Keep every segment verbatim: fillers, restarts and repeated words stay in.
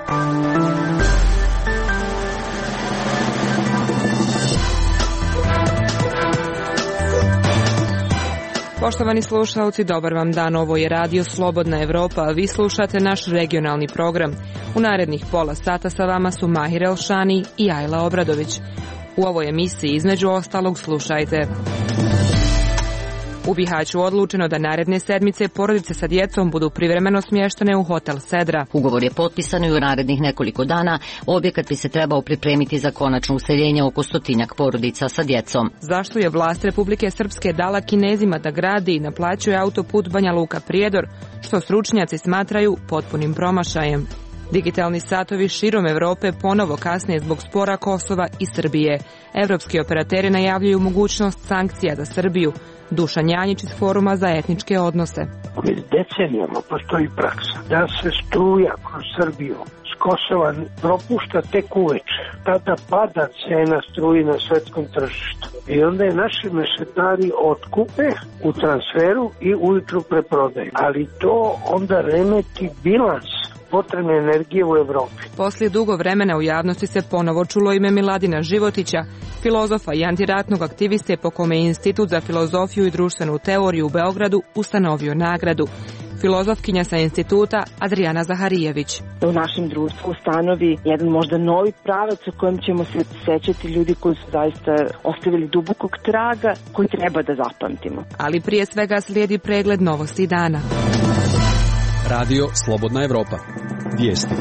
Poštovani slušalci, dobar vam dan, ovo je Radio Slobodna Evropa, a vi slušate naš regionalni program. U narednih pola sata sa vama su Mahir Elšani i Ajla Obradović. U ovoj emisiji između ostalog slušajte. U Bihaću odlučeno da naredne sedmice porodice sa djecom budu privremeno smještene u hotel Sedra. Ugovor je potpisan i u narednih nekoliko dana objekat bi se trebao pripremiti za konačno useljenje oko stotinjak porodica sa djecom. Zašto je vlast Republike Srpske dala Kinezima da gradi i naplaćuje autoput Banja Luka-Prijedor, što stručnjaci smatraju potpunim promašajem? Digitalni satovi širom Evrope ponovo kasne zbog spora Kosova i Srbije. Evropski operateri najavljuju mogućnost sankcija za Srbiju. Dušan Janjić iz Foruma za etničke odnose. Već decenijama postoji praksa da se struja kroz Srbiju s Kosova propušta tek uveče. Tada pada cena struji na svetskom tržištu. I onda je naši mešetari otkupe u transferu i ujutru preprodaju. Ali to onda remeti bilans potrebne energije u Evropi. Poslije dugo vremena u javnosti se ponovo čulo ime Miladina Životića, filozofa i antiratnog aktiviste po kome je Institut za filozofiju i društvenu teoriju u Beogradu ustanovio nagradu. Filozofkinja sa instituta Adrijana Zaharijević. U našem društvu ustanovi jedan možda novi pravac u kojem ćemo se sećati ljudi koji su zaista ostavili dubokog traga koji treba da zapamtimo. Ali prije svega slijedi pregled novosti dana. Radio Slobodna Evropa. Vijesti.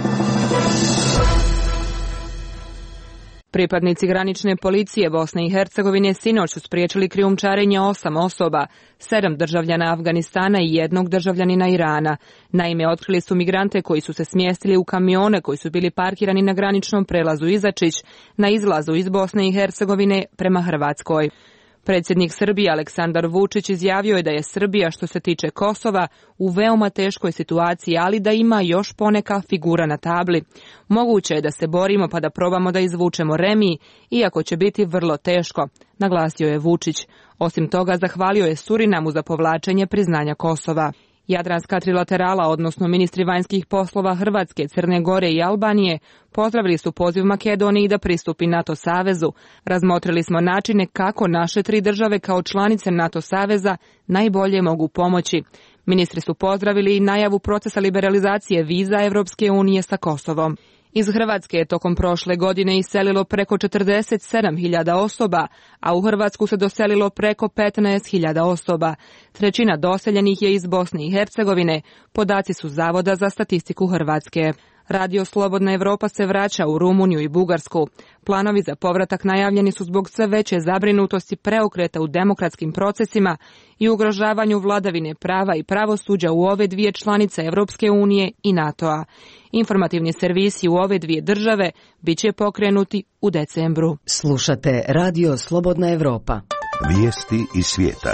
Pripadnici granične policije Bosne i Hercegovine sinoć su spriječili krijumčarenje osam osoba, sedam državljana Afganistana i jednog državljanina Irana. Naime, otkrili su migrante koji su se smjestili u kamione koji su bili parkirani na graničnom prelazu Izačić na izlazu iz Bosne i Hercegovine prema Hrvatskoj. Predsjednik Srbije Aleksandar Vučić izjavio je da je Srbija što se tiče Kosova u veoma teškoj situaciji, ali da ima još poneka figura na tabli. Moguće je da se borimo pa da probamo da izvučemo remiji, iako će biti vrlo teško, naglasio je Vučić. Osim toga, zahvalio je Surinamu za povlačenje priznanja Kosova. Jadranska trilaterala, odnosno ministri vanjskih poslova Hrvatske, Crne Gore i Albanije, pozdravili su poziv Makedoniji da pristupi NATO savezu. Razmotrili smo načine kako naše tri države kao članice NATO saveza najbolje mogu pomoći. Ministri su pozdravili i najavu procesa liberalizacije viza Evropske unije sa Kosovom. Iz Hrvatske je tokom prošle godine iselilo preko četrdeset sedam hiljada osoba, a u Hrvatsku se doselilo preko petnaest hiljada osoba. Trećina doseljenih je iz Bosne i Hercegovine, podaci su Zavoda za statistiku Hrvatske. Radio Slobodna Evropa se vraća u Rumuniju i Bugarsku. Planovi za povratak najavljeni su zbog sve veće zabrinutosti preokreta u demokratskim procesima i ugrožavanju vladavine prava i pravosuđa u ove dvije članice Evropske unije i NATO-a. Informativni servisi u ove dvije države bit će pokrenuti u decembru. Slušate Radio Slobodna Evropa. Vijesti iz svijeta.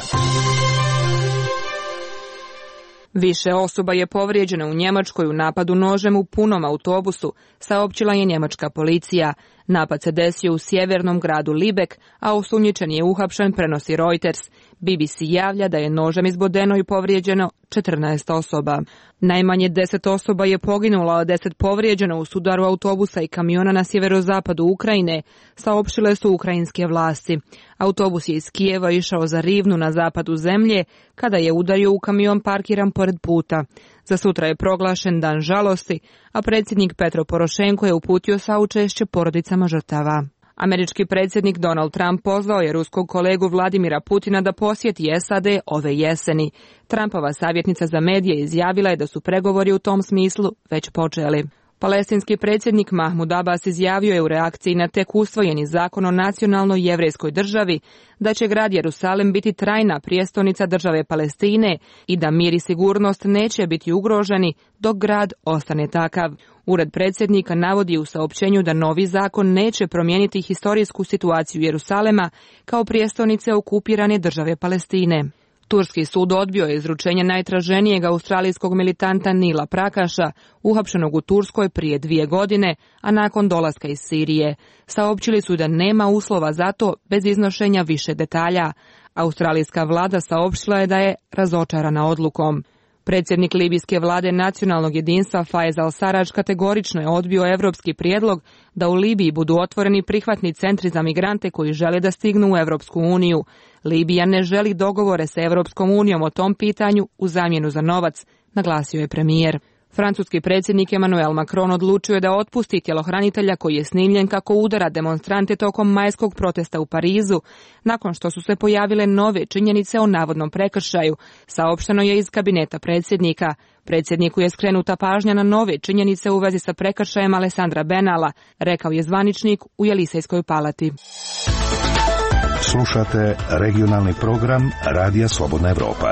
Više osoba je povrijeđeno u Njemačkoj u napadu nožem u punom autobusu, saopćila je njemačka policija. Napad se desio u sjevernom gradu Libek, a osumnjičen je uhapšen, prenosi Reuters. B B C javlja da je nožem izbodeno i povrijeđeno četrnaest osoba. Najmanje deset osoba je poginulo, a deset povrijeđeno u sudaru autobusa i kamiona na sjeverozapadu Ukrajine, saopštile su ukrajinske vlasti. Autobus je iz Kijeva išao za Rivnu na zapadu zemlje, kada je udario u kamion parkiran pored puta. Za sutra je proglašen dan žalosti, a predsjednik Petro Porošenko je uputio saučešće porodicama žrtava. Američki predsjednik Donald Trump pozvao je ruskog kolegu Vladimira Putina da posjeti S A D ove jeseni. Trumpova savjetnica za medije izjavila je da su pregovori u tom smislu već počeli. Palestinski predsjednik Mahmud Abbas izjavio je u reakciji na tek usvojeni zakon o nacionalnoj jevrejskoj državi da će grad Jerusalem biti trajna prijestolnica države Palestine i da mir i sigurnost neće biti ugroženi dok grad ostane takav. Ured predsjednika navodi u saopćenju da novi zakon neće promijeniti historijsku situaciju Jerusalema kao prijestolnice okupirane države Palestine. Turski sud odbio je izručenje najtraženijeg australijskog militanta Nila Prakaša, uhapšenog u Turskoj prije dvije godine, a nakon dolaska iz Sirije. Saopćili su da nema uslova za to bez iznošenja više detalja. Australijska vlada saopštila je da je razočarana odlukom. Predsjednik libijske vlade nacionalnog jedinstva Faiz al-Sarraj kategorično je odbio evropski prijedlog da u Libiji budu otvoreni prihvatni centri za migrante koji žele da stignu u Evropsku uniju. Libija ne želi dogovore sa Evropskom unijom o tom pitanju u zamjenu za novac, naglasio je premijer. Francuski predsjednik Emmanuel Macron odlučio je da otpusti tjelohranitelja koji je snimljen kako udara demonstrante tokom majskog protesta u Parizu, nakon što su se pojavile nove činjenice o navodnom prekršaju, saopšteno je iz kabineta predsjednika. Predsjedniku je skrenuta pažnja na nove činjenice u vezi sa prekršajem Alessandra Benala, rekao je zvaničnik u Jelisejskoj palati. Slušate regionalni program Radija Slobodna Evropa.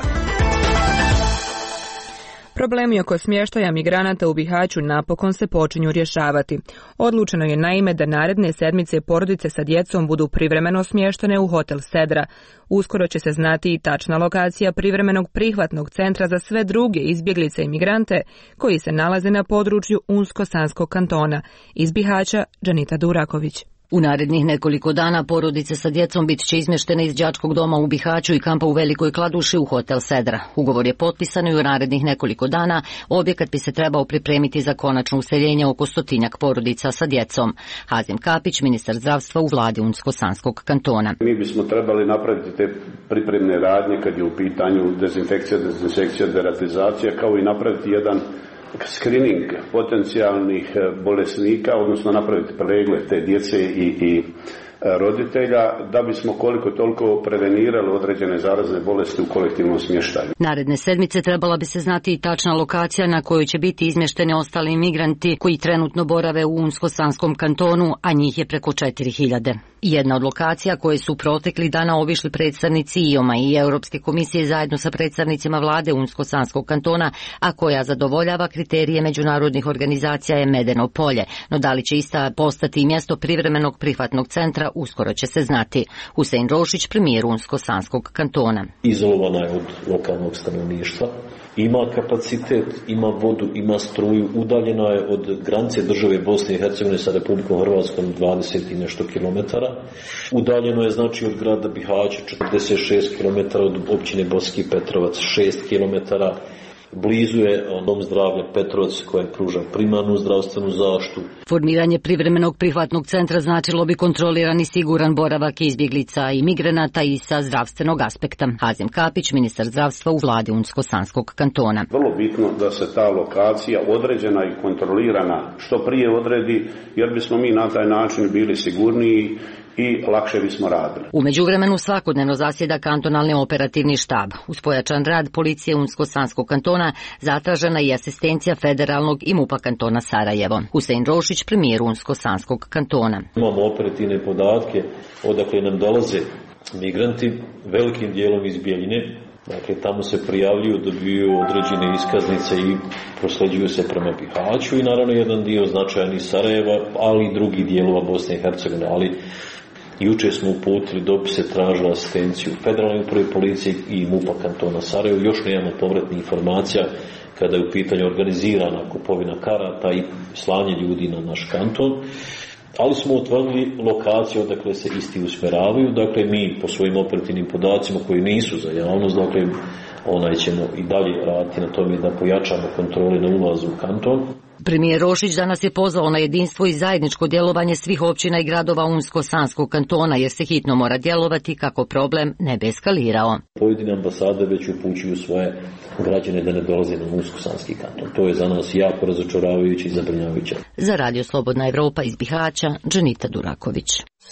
Problemi oko smještaja migranata u Bihaću napokon se počinju rješavati. Odlučeno je naime da naredne sedmice porodice sa djecom budu privremeno smještene u hotel Sedra. Uskoro će se znati i tačna lokacija privremenog prihvatnog centra za sve druge izbjeglice i migrante koji se nalaze na području Unsko-Sanskog kantona. Iz Bihaća, Džanita Duraković. U narednih nekoliko dana porodice sa djecom bit će izmještene iz đačkog doma u Bihaću i kampa u Velikoj Kladuši u hotel Sedra. Ugovor je potpisan i u narednih nekoliko dana objekat bi se trebao pripremiti za konačno useljenje oko stotinjak porodica sa djecom. Hazim Kapić, ministar zdravstva u vladi Unsko-Sanskog kantona. Mi bismo trebali napraviti te pripremne radnje kad je u pitanju dezinfekcija, dezinsekcija, deratizacija, kao i napraviti jedan screening potencijalnih bolesnika, odnosno napraviti pregled te djece i, i roditelja, da bismo koliko toliko prevenirali određene zarazne bolesti u kolektivnom smještaju. Naredne sedmice trebala bi se znati i tačna lokacija na kojoj će biti izmješteni ostali migranti koji trenutno borave u Unsko-Sanskom kantonu, a njih je preko četiri hiljade. Jedna od lokacija koje su protekli dana obišli predstavnici I O M-a i Europske komisije zajedno sa predstavnicima vlade Unsko-Sanskog kantona, a koja zadovoljava kriterije međunarodnih organizacija, je Medeno polje, no da li će ista postati mjesto privremenog prihvatnog centra, uskoro će se znati. Husein Rošić, premijer Unsko-Sanskog kantona. Izolovana je od lokalnog stanovništva, ima kapacitet, ima vodu, ima struju, udaljena je od granice države Bosne i Hercegovine sa Republikom Hrvatskom dvadeset i nešto kilometara. Udaljeno je znači od grada Bihaća četrdeset šest kilometara, od općine Boski Petrovac šest kilometara. Blizu je dom zdravlja Petrovac koji pruža primarnu zdravstvenu zaštitu. Formiranje privremenog prihvatnog centra značilo bi kontroliran i siguran boravak izbjeglica i migranata i sa zdravstvenog aspekta. Hazim Kapić, ministar zdravstva u vladi Unsko-Sanskog kantona. Vrlo bitno da se ta lokacija određena i kontrolirana što prije odredi, jer bismo mi na taj način bili sigurniji i lakše bismo radili. U međuvremenu svakodnevno zasjeda kantonalni operativni štab. Uz pojačan rad policije Unsko-Sanskog kantona zatražena i asistencija federalnog i MUP-a kantona Sarajevo. Husein Rošić, premijer Unsko-Sanskog kantona. Imamo operativne podatke odakle nam dolaze migranti, velikim dijelom iz Bijeljine. Dakle, tamo se prijavljuju, dobiju određene iskaznice i prosleđuju se prema Bihaću i naravno jedan dio značajan iz Sarajeva, ali i drugi dijelova Bosne i Hercegovine, ali juče smo uputili dopise, tražili asistenciju federalne uprave policije i MUP-a kantona Sarajevo. Još nemamo povratnih informacija kada je u pitanju organizirana kupovina karata i slanje ljudi na naš kanton. Ali smo utvrdili lokaciju odakle se isti usmjeravaju. Dakle, mi po svojim operativnim podacima koji nisu za javnost, dakle, onaj ćemo i dalje raditi na tome da pojačamo kontrole na ulazu u kanton. Premijer Rošić danas je pozvao na jedinstvo i zajedničko djelovanje svih općina i gradova Unsko-Sanskog kantona, jer se hitno mora djelovati kako problem ne bi eskalirao. Pojedine ambasade već upućuju svoje građane da ne dolaze na Unsko-Sanski kanton. To je za nas jako razočaravajuće i zabrinjavajuće. Za Radio Slobodna Evropa iz Bihaća, Džanita Duraković.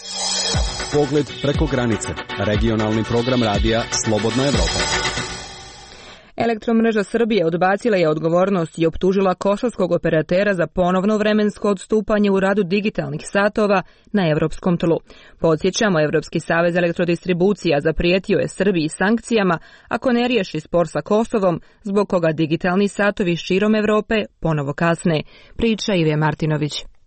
Pogled preko granice. Regionalni program radija Slobodna Evropa. Elektromreža Srbije odbacila je odgovornost i optužila kosovskog operatera za ponovno vremensko odstupanje u radu digitalnih satova na europskom tlu. Podsjećamo, Evropski savez elektrodistribucija zaprijetio je Srbiji sankcijama ako ne riješi spor sa Kosovom, zbog koga digitalni satovi širom Evrope ponovo kasne. Priča Ive Martinović.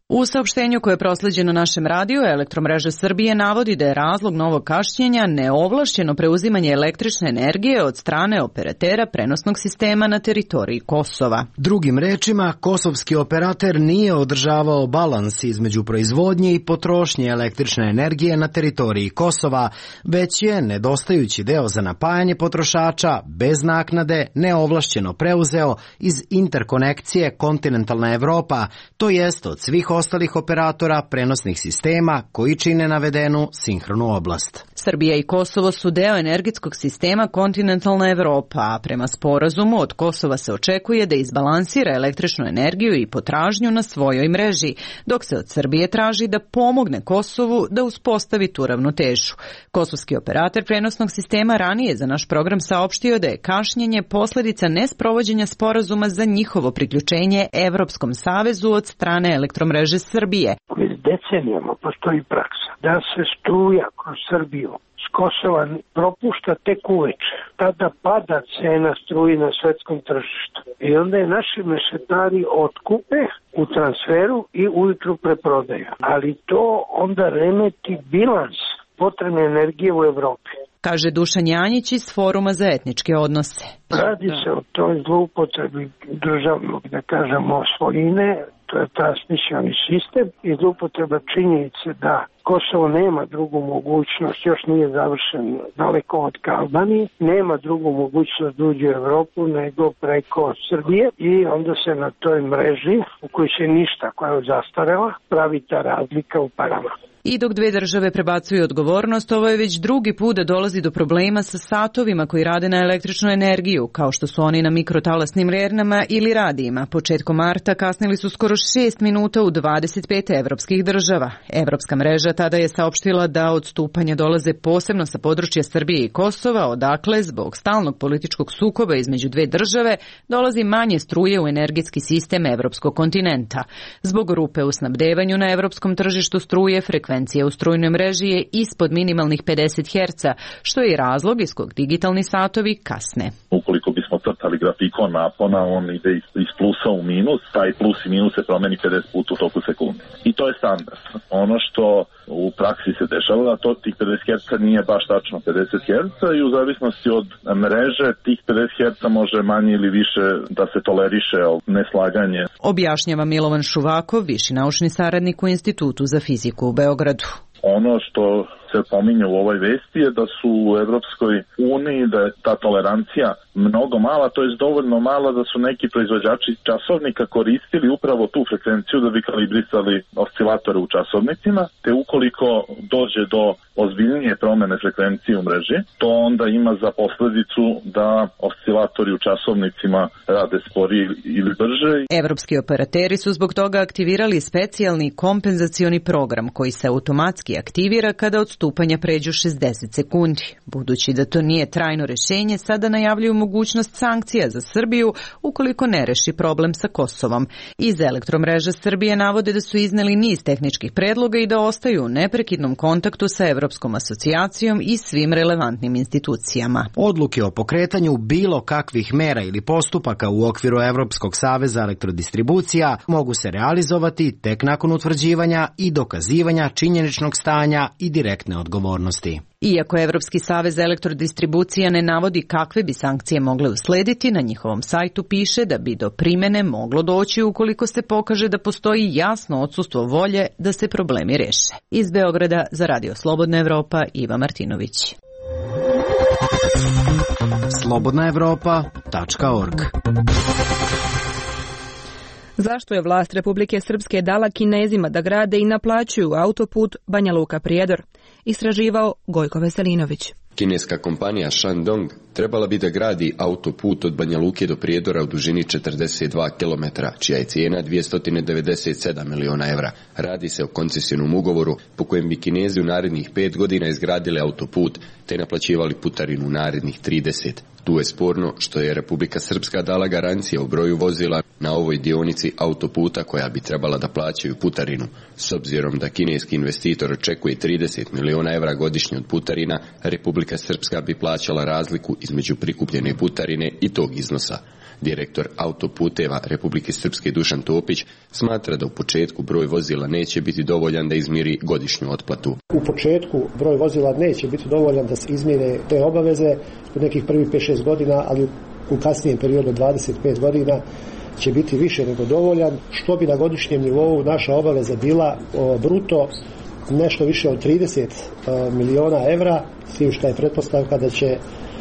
U saopštenju koje je prosleđeno našem radiju, Elektromreža Srbije navodi da je razlog novog kašnjenja neovlašćeno preuzimanje električne energije od strane operatera prenosnog sistema na teritoriji Kosova. Drugim rečima, kosovski operater nije održavao balans između proizvodnje i potrošnje električne energije na teritoriji Kosova, već je nedostajući deo za napajanje potrošača bez naknade neovlašćeno preuzeo iz interkonekcije Kontinentalna Evropa, to jest od svih ostalih operatora prenosnih sistema koji čine navedenu sinhronu oblast. Srbija i Kosovo su deo energetskog sistema Kontinentalna Evropa, a prema sporazumu od Kosova se očekuje da izbalansira električnu energiju i potražnju na svojoj mreži, dok se od Srbije traži da pomogne Kosovu da uspostavi tu ravnotežu. Kosovski operator prenosnog sistema ranije za naš program saopštio da je kašnjenje posledica nesprovođenja sporazuma za njihovo priključenje Evropskom savezu od strane Elektromreže Srbije. Već decenijama postoji praksa da se struja kroz Srbiju s Kosova propušta tek uveče. Tada pada cena struji na svetskom tržištu. I onda je naši mešetari otkupe u transferu i ujutru preprodaju. Ali to onda remeti bilans potrebne energije u Evropi, kaže Dušan Janjić iz Foruma za etničke odnose. Radi se o toj zloupotrebi državnog, da kažemo, svojine, to je transmisioni sistem i zloupotreba činjenice da Kosovo nema drugu mogućnost, još nije završen daleko od Albanije, nema drugu mogućnost da uđe u Evropu nego preko Srbije i onda se na toj mreži u kojoj se ništa, koja je zastarela, pravi ta razlika u parama. I dok dve države prebacuju odgovornost, ovo je već drugi put da dolazi do problema sa satovima koji rade na električnu energiju, kao što su oni na mikrotalasnim rernama ili radijima. Početkom marta kasnili su skoro šest minuta u dvadeset pet evropskih država. Evropska mreža tada je saopštila da odstupanja dolaze posebno sa područja Srbije i Kosova, odakle zbog stalnog političkog sukoba između dve države dolazi manje struje u energetski sistem evropskog kontinenta. Zbog rupe u snabdevanju na evropskom tržištu struje frekvencija u strujnoj mreži je ispod minimalnih pedeset herca, što je i razlog iz kog digitalni satovi kasne. Ukoliko bismo crtali grafikon napona, on ide iz plusa u minus, taj plus i minus se promeni pedeset puta u toku sekunde. I to je standard. Ono što u praksi se dešava, to tih pedeset herca nije baš tačno pedeset herca i u zavisnosti od mreže tih pedeset herca može manje ili više da se toleriše neslaganje. Objašnjava Milovan Šuvakov, viši naučni saradnik u Institutu za fiziku u Beogradu. Ono što se pominje u ovoj vesti je da su u Evropskoj uniji, da je ta tolerancija mnogo mala, to je dovoljno mala da su neki proizvođači časovnika koristili upravo tu frekvenciju da bi kalibrisali oscilatore u časovnicima, te ukoliko dođe do ozbiljnije promene frekvencije u mreži, to onda ima za posledicu da oscilatori u časovnicima rade sporije ili brže. Evropski operateri su zbog toga aktivirali specijalni kompenzacioni program koji se automatski aktivira kada odstupanja pređu šezdeset sekundi. Budući da to nije trajno rešenje, sada najavljuju mogućnost sankcija za Srbiju ukoliko ne reši problem sa Kosovom. Iz Elektromreža Srbije navode da su izneli niz tehničkih predloga i da ostaju u neprekidnom kontaktu sa Evropskom asocijacijom i svim relevantnim institucijama. Odluke o pokretanju bilo kakvih mera ili postupaka u okviru Evropskog saveza elektrodistribucija mogu se realizovati tek nakon utvrđivanja i dokazivanja činjeničnog stanja i direktne odgovornosti. Iako Evropski savez elektrodistribucija ne navodi kakve bi sankcije mogle uslediti, na njihovom sajtu piše da bi do primene moglo doći ukoliko se pokaže da postoji jasno odsustvo volje da se problemi reše. Iz Beograda za Radio Slobodna Evropa, Iva Martinović. slobodna evropa tačka org. Zašto je vlast Republike Srpske dala Kinezima da grade i naplaćuju autoput Banja Luka-Prijedor? Istraživao Gojko Veselinović. Kineska kompanija Shandong trebala bi da gradi autoput od Banja Luke do Prijedora u dužini četrdeset dva kilometra, čija je cijena dvjesto devedeset sedam miliona evra. Radi se o koncesijnom ugovoru po kojem bi Kinezi u narednih pet godina izgradili autoput te naplaćivali putarinu u narednih trideset. Tu je sporno što je Republika Srpska dala garancije o broju vozila na ovoj dionici autoputa koja bi trebala da plaćaju putarinu. S obzirom da kineski investitor očekuje trideset miliona evra godišnje od putarina, Republika Srpska bi plaćala razliku između prikupljene putarine i tog iznosa. Direktor autoputeva Republike Srpske Dušan Topić smatra da u početku broj vozila neće biti dovoljan da izmiri godišnju otplatu. U početku broj vozila neće biti dovoljan da se izmire te obaveze u nekih prvih pet šest godina, ali u kasnijem periodu dvadeset pet godina će biti više nego dovoljan, što bi na godišnjem nivou naša obaveza bila o, bruto nešto više od trideset miliona evra, s tim što je pretpostavka da će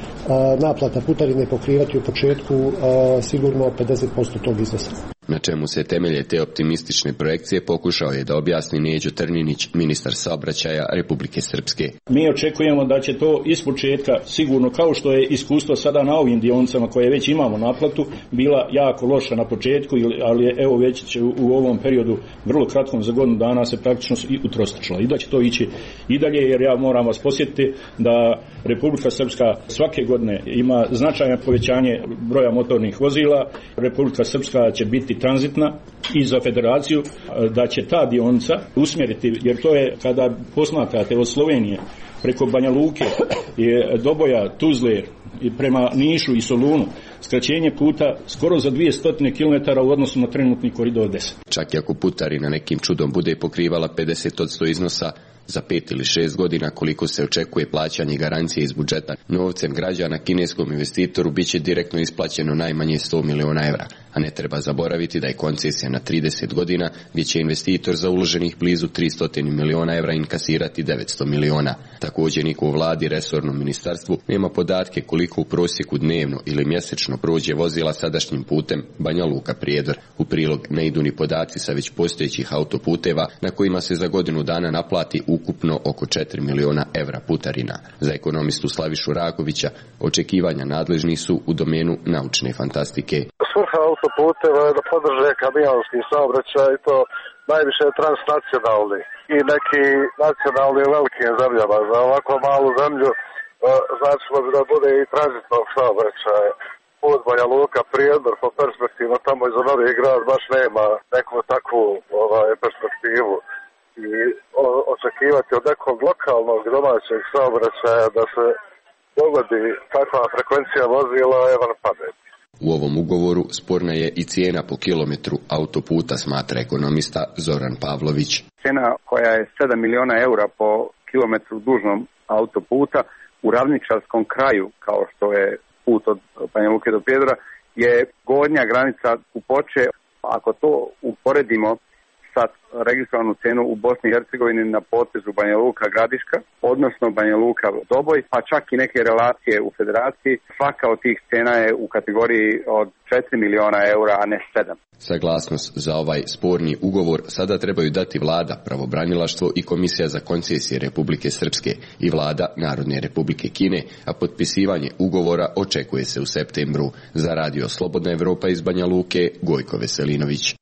a, naplata putarine pokrivati u početku a, sigurno pedeset posto tog iznosa. Na čemu se temelje te optimistične projekcije pokušao je da objasni Neđo Trninić, ministar saobraćaja Republike Srpske. Mi očekujemo da će to iz početka, sigurno kao što je iskustvo sada na ovim dionicama koje već imamo naplatu, bila jako loša na početku, ali je, evo već će u ovom periodu, vrlo kratkom za godinu dana, se praktično i utrostručila. I da će to ići i dalje, jer ja moram vas posjetiti da Republika Srpska svake godine ima značajno povećanje broja motornih vozila. Republika Srpska će biti tranzitna i za federaciju, da će ta dionica usmjeriti, jer to je kada posmatrate od Slovenije preko Banja Luke, je Doboja, Tuzle i prema Nišu i Solunu, skraćenje puta skoro za dvjesto kilometara u odnosu na trenutni koridor deset. Čak i ako putarina nekim čudom bude pokrivala pedeset posto iznosa, za pet ili šest godina koliko se očekuje plaćanje garancije iz budžeta, novcem građana kineskom investitoru bit će direktno isplaćeno najmanje sto miliona evra, a ne treba zaboraviti da je koncesija na trideset godina gdje će investitor za uloženih blizu tristo miliona evra inkasirati devetsto miliona. Također niko u vladi, resornom ministarstvu, nema podatke koliko u prosjeku dnevno ili mjesečno prođe vozila sadašnjim putem Banja Luka Prijedor. U prilog ne idu ni podaci sa već postojećih autoputeva na kojima se za godinu dana naplati ukupno oko četiri miliona evra putarina. Za ekonomistu Slavišu Rakovića očekivanja nadležnih su u domenu naučne fantastike. Svrha autoputeva je da podrže kamionski saobraćaj i to najviše transnacionalni i neki nacionalni u velikim zemljama. Za ovako malu zemlju značilo bi da bude i tranzitnog saobraćaja. Put Banja Luka Prijedor po perspektivu tamo iza Novi Grad baš nema neku takvu ovaj, perspektivu. I očekivati od nekog lokalnog domaćeg saobraćaja da se dogodi takva frekvencija vozila je van pameti. U ovom ugovoru sporna je i cijena po kilometru autoputa, smatra ekonomista Zoran Pavlović. Cijena koja je sedam miliona eura po kilometru dužnom autoputa u ravničarskom kraju, kao što je put od Banja Luke do Prijedora, je gornja granica u Poče. Ako to uporedimo sa registrovanu cenu u Bosni i Hercegovini na potezu Banja Luka Gradiška, odnosno Banja Luka Doboj, pa čak i neke relacije u federaciji, svaka od tih cena je u kategoriji od četiri miliona eura, a ne sedam. Saglasnost za ovaj sporni ugovor sada trebaju dati vlada, pravobranilaštvo i Komisija za koncesije Republike Srpske i vlada Narodne Republike Kine, a potpisivanje ugovora očekuje se u septembru. Za Radio Slobodna Evropa iz Banja Luke, Gojko Veselinović.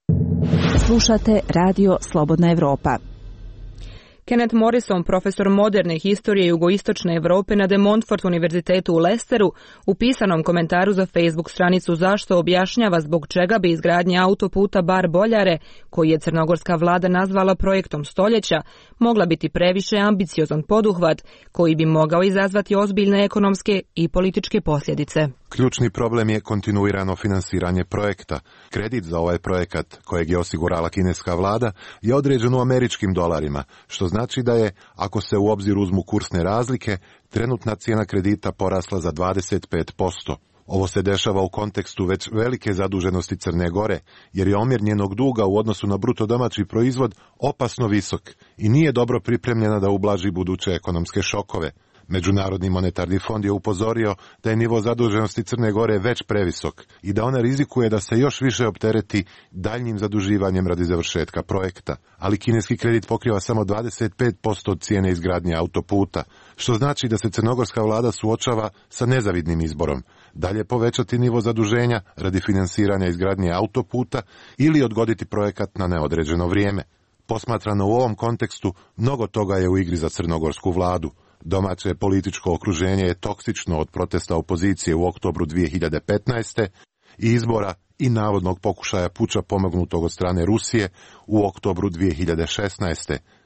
Slušate Radio Slobodna Evropa. Kenneth Morrison, profesor moderne historije jugoistočne Evrope na De Montfort univerzitetu u Leicesteru, u pisanom komentaru za Facebook stranicu Zašto objašnjava zbog čega bi izgradnja autoputa Bar-Boljare, koji je crnogorska vlada nazvala projektom stoljeća, mogla biti previše ambiciozan poduhvat koji bi mogao izazvati ozbiljne ekonomske i političke posljedice. Ključni problem je kontinuirano finansiranje projekta. Kredit za ovaj projekat, kojeg je osigurala kineska vlada, je određen u američkim dolarima, što znači da je, ako se u obzir uzmu kursne razlike, trenutna cijena kredita porasla za dvadeset pet posto. Ovo se dešava u kontekstu već velike zaduženosti Crne Gore, jer je omjer njenog duga u odnosu na bruto domaći proizvod opasno visok i nije dobro pripremljena da ublaži buduće ekonomske šokove. Međunarodni monetarni fond je upozorio da je nivo zaduženosti Crne Gore već previsok i da ona rizikuje da se još više optereti daljnjim zaduživanjem radi završetka projekta. Ali kineski kredit pokriva samo dvadeset pet posto od cijene izgradnje autoputa, što znači da se crnogorska vlada suočava sa nezavidnim izborom. Dalje povećati nivo zaduženja radi finansiranja izgradnje autoputa ili odgoditi projekat na neodređeno vrijeme. Posmatrano u ovom kontekstu, mnogo toga je u igri za crnogorsku vladu. Domaće političko okruženje je toksično od protesta opozicije u oktobru dvije hiljade petnaeste i izbora i navodnog pokušaja puča pomognutog od strane Rusije u oktobru dvije hiljade šesnaeste,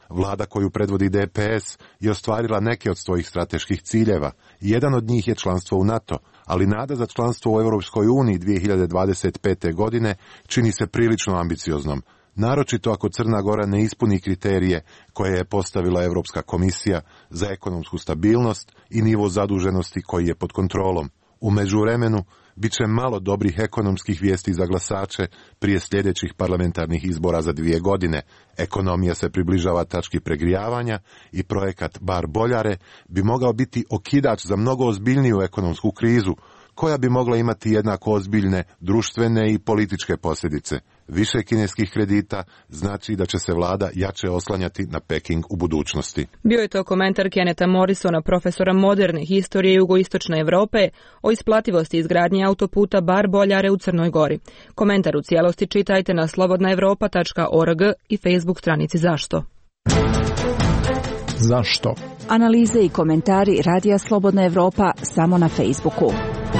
Vlada koju predvodi D P S je ostvarila neke od svojih strateških ciljeva. Jedan od njih je članstvo u NATO, ali nada za članstvo u Europskoj uniji dvije hiljade dvadeset pete. godine čini se prilično ambicioznom, naročito ako Crna Gora ne ispuni kriterije koje je postavila Europska komisija za ekonomsku stabilnost i nivo zaduženosti koji je pod kontrolom. U međuvremenu, bit će malo dobrih ekonomskih vijesti za glasače prije sljedećih parlamentarnih izbora za dvije godine. Ekonomija se približava tački pregrijavanja i projekat Bar Boljare bi mogao biti okidač za mnogo ozbiljniju ekonomsku krizu, koja bi mogla imati jednako ozbiljne društvene i političke posljedice. Više kineskih kredita znači da će se vlada jače oslanjati na Peking u budućnosti. Bio je to komentar Keneta Morrisona, profesora moderne historije jugoistočne Europe, o isplativosti izgradnje autoputa Bar Boljare u Crnoj Gori. Komentar u cijelosti čitajte na slobodna europa tačka org i Facebook stranici Zašto. Zašto? Analize i komentari Radija Slobodna Evropa samo na Facebooku.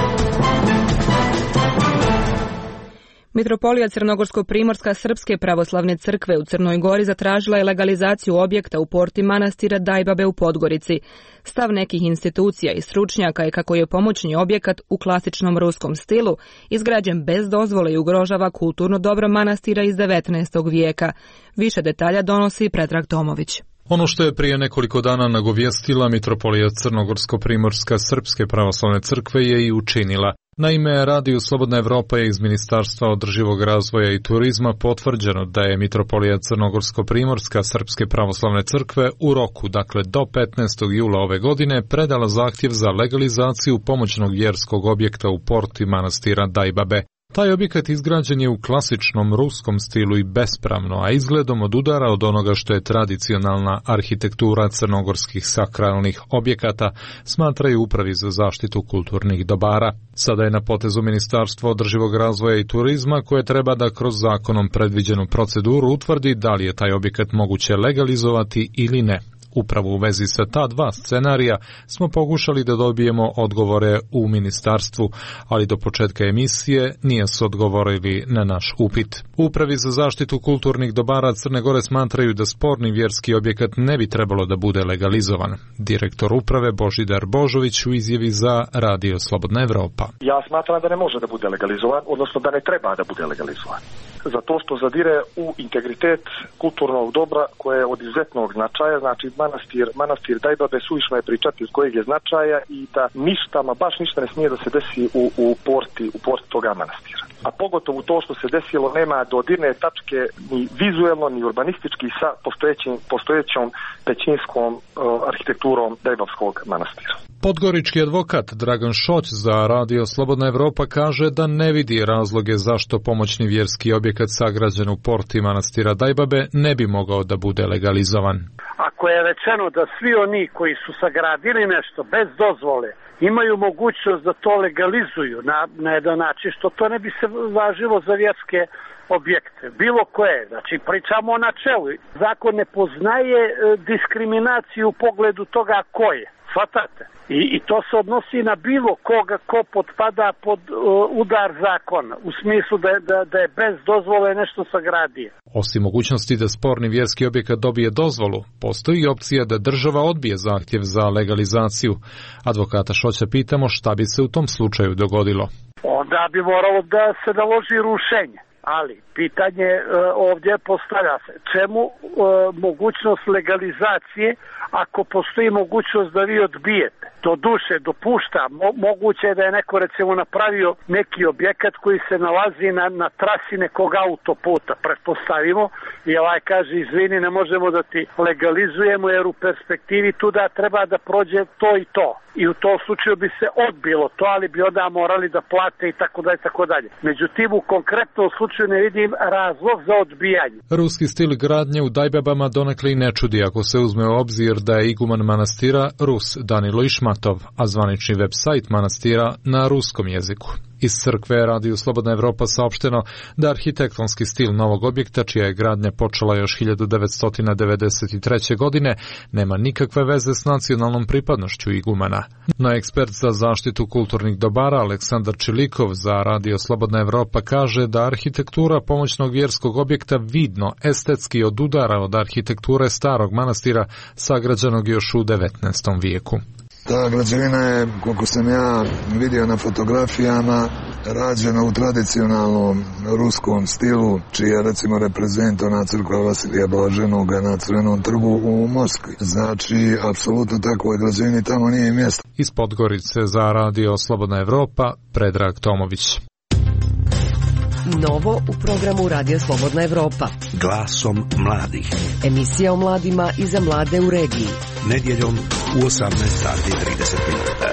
Mitropolija Crnogorsko-Primorska Srpske pravoslavne crkve u Crnoj Gori zatražila je legalizaciju objekta u porti manastira Dajbabe u Podgorici. Stav nekih institucija i stručnjaka je kako je pomoćni objekat u klasičnom ruskom stilu izgrađen bez dozvole i ugrožava kulturno dobro manastira iz devetnaestog vijeka. Više detalja donosi Predrag Tomović. Ono što je prije nekoliko dana nagovijestila Mitropolija Crnogorsko-Primorska Srpske pravoslavne crkve je i učinila. Naime, Radio Slobodna Evropa je iz Ministarstva održivog razvoja i turizma potvrđeno da je Mitropolija Crnogorsko-Primorska Srpske pravoslavne crkve u roku, dakle do petnaestog jula ove godine, predala zahtjev za legalizaciju pomoćnog vjerskog objekta u porti manastira Dajbabe. Taj objekat izgrađen je u klasičnom ruskom stilu i bespravno, a izgledom odudara od onoga što je tradicionalna arhitektura crnogorskih sakralnih objekata, smatraju Upravi za zaštitu kulturnih dobara. Sada je na potezu Ministarstvo održivog razvoja i turizma koje treba da kroz zakonom predviđenu proceduru utvrdi da li je taj objekat moguće legalizovati ili ne. Upravo u vezi sa ta dva scenarija smo pokušali da dobijemo odgovore u ministarstvu, ali do početka emisije nije su odgovorili na naš upit. Upravi za zaštitu kulturnih dobara Crne Gore smatraju da sporni vjerski objekat ne bi trebalo da bude legalizovan. Direktor uprave Božidar Božović u izjavi za Radio Slobodna Evropa. Ja smatram da ne može da bude legalizovan, odnosno da ne treba da bude legalizovan. Zato što zadire u integritet kulturnog dobra koje je od izuzetnog značaja, znači manastir, manastir Dajbabe suvišno je pričati iz kojeg je značaja i da ništa, ma baš ništa ne smije da se desi u, u porti, u porti toga manastira. A pogotovo to što se desilo nema dodirne tačke ni vizuelno ni urbanistički sa postojećim, postojećom pećinskom uh, arhitekturom Dajbavskog manastira. Podgorički advokat Dragan Šoć za Radio Slobodna Evropa kaže da ne vidi razloge zašto pomoćni vjerski objekat sagrađen u porti manastira Dajbabe ne bi mogao da bude legalizovan. Ako je rečeno da svi oni koji su sagradili nešto bez dozvole imaju mogućnost da to legalizuju na, na jedan način, što to ne bi se važilo za vjerske objekte, bilo koje, znači pričamo o načelu. Zakon ne poznaje diskriminaciju u pogledu toga ko je, shvatate? I, I to se odnosi na bilo koga ko potpada pod uh, udar zakona, u smislu da, da, da je bez dozvole nešto sagradio. Osim mogućnosti da sporni vjerski objekat dobije dozvolu, postoji i opcija da država odbije zahtjev za legalizaciju. Advokata Šoća pitamo šta bi se u tom slučaju dogodilo. Onda bi moralo da se naloži rušenje. Ali pitanje e, ovdje postavlja se čemu e, mogućnost legalizacije ako postoji mogućnost da vi odbijete. Do duše dopušta, mo, moguće je da je neko recimo napravio neki objekat koji se nalazi na, na trasi nekog autoputa, pretpostavimo, i ovaj kaže izvini ne možemo da ti legalizujemo jer u perspektivi tu da treba da prođe to i to. I u tom slučaju bi se odbilo to, ali bi onda morali da plate i tako dalje, tako dalje. Međutim, u konkretnom slučaju ne vidim razlog za odbijanje. Ruski stil gradnje u Dajbabama donekle i ne čudi ako se uzme u obzir da je iguman manastira Rus Danilo Išmatov, a zvanični web sajt manastira na ruskom jeziku. Iz crkve Radiju Slobodna Evropa saopšteno da arhitektonski stil novog objekta, čija je gradnja počela još hiljadu devetsto devedeset treće. godine, nema nikakve veze s nacionalnom pripadnošću igumana. No ekspert za zaštitu kulturnih dobara Aleksandar Čilikov za Radio Slobodna Evropa kaže da arhitektura pomoćnog vjerskog objekta vidno estetski odudara od arhitekture starog manastira sagrađenog još u devetnaestom vijeku. Ta građevina je, koliko sam ja vidio na fotografijama, rađena u tradicionalnom ruskom stilu, čija recimo reprezentona crkva Vasilija Blaženog na Crvenom trgu u Moskvi. Znači, apsolutno takvoj građevini tamo nije mjesto. Iz Podgorice za Radio Slobodna Evropa, Predrag Tomović. Novo u programu Radio Slobodna Evropa. Glasom mladih. Emisija o mladima i za mlade u regiji. Nedjeljom u osamnaest sati i trideset minuta.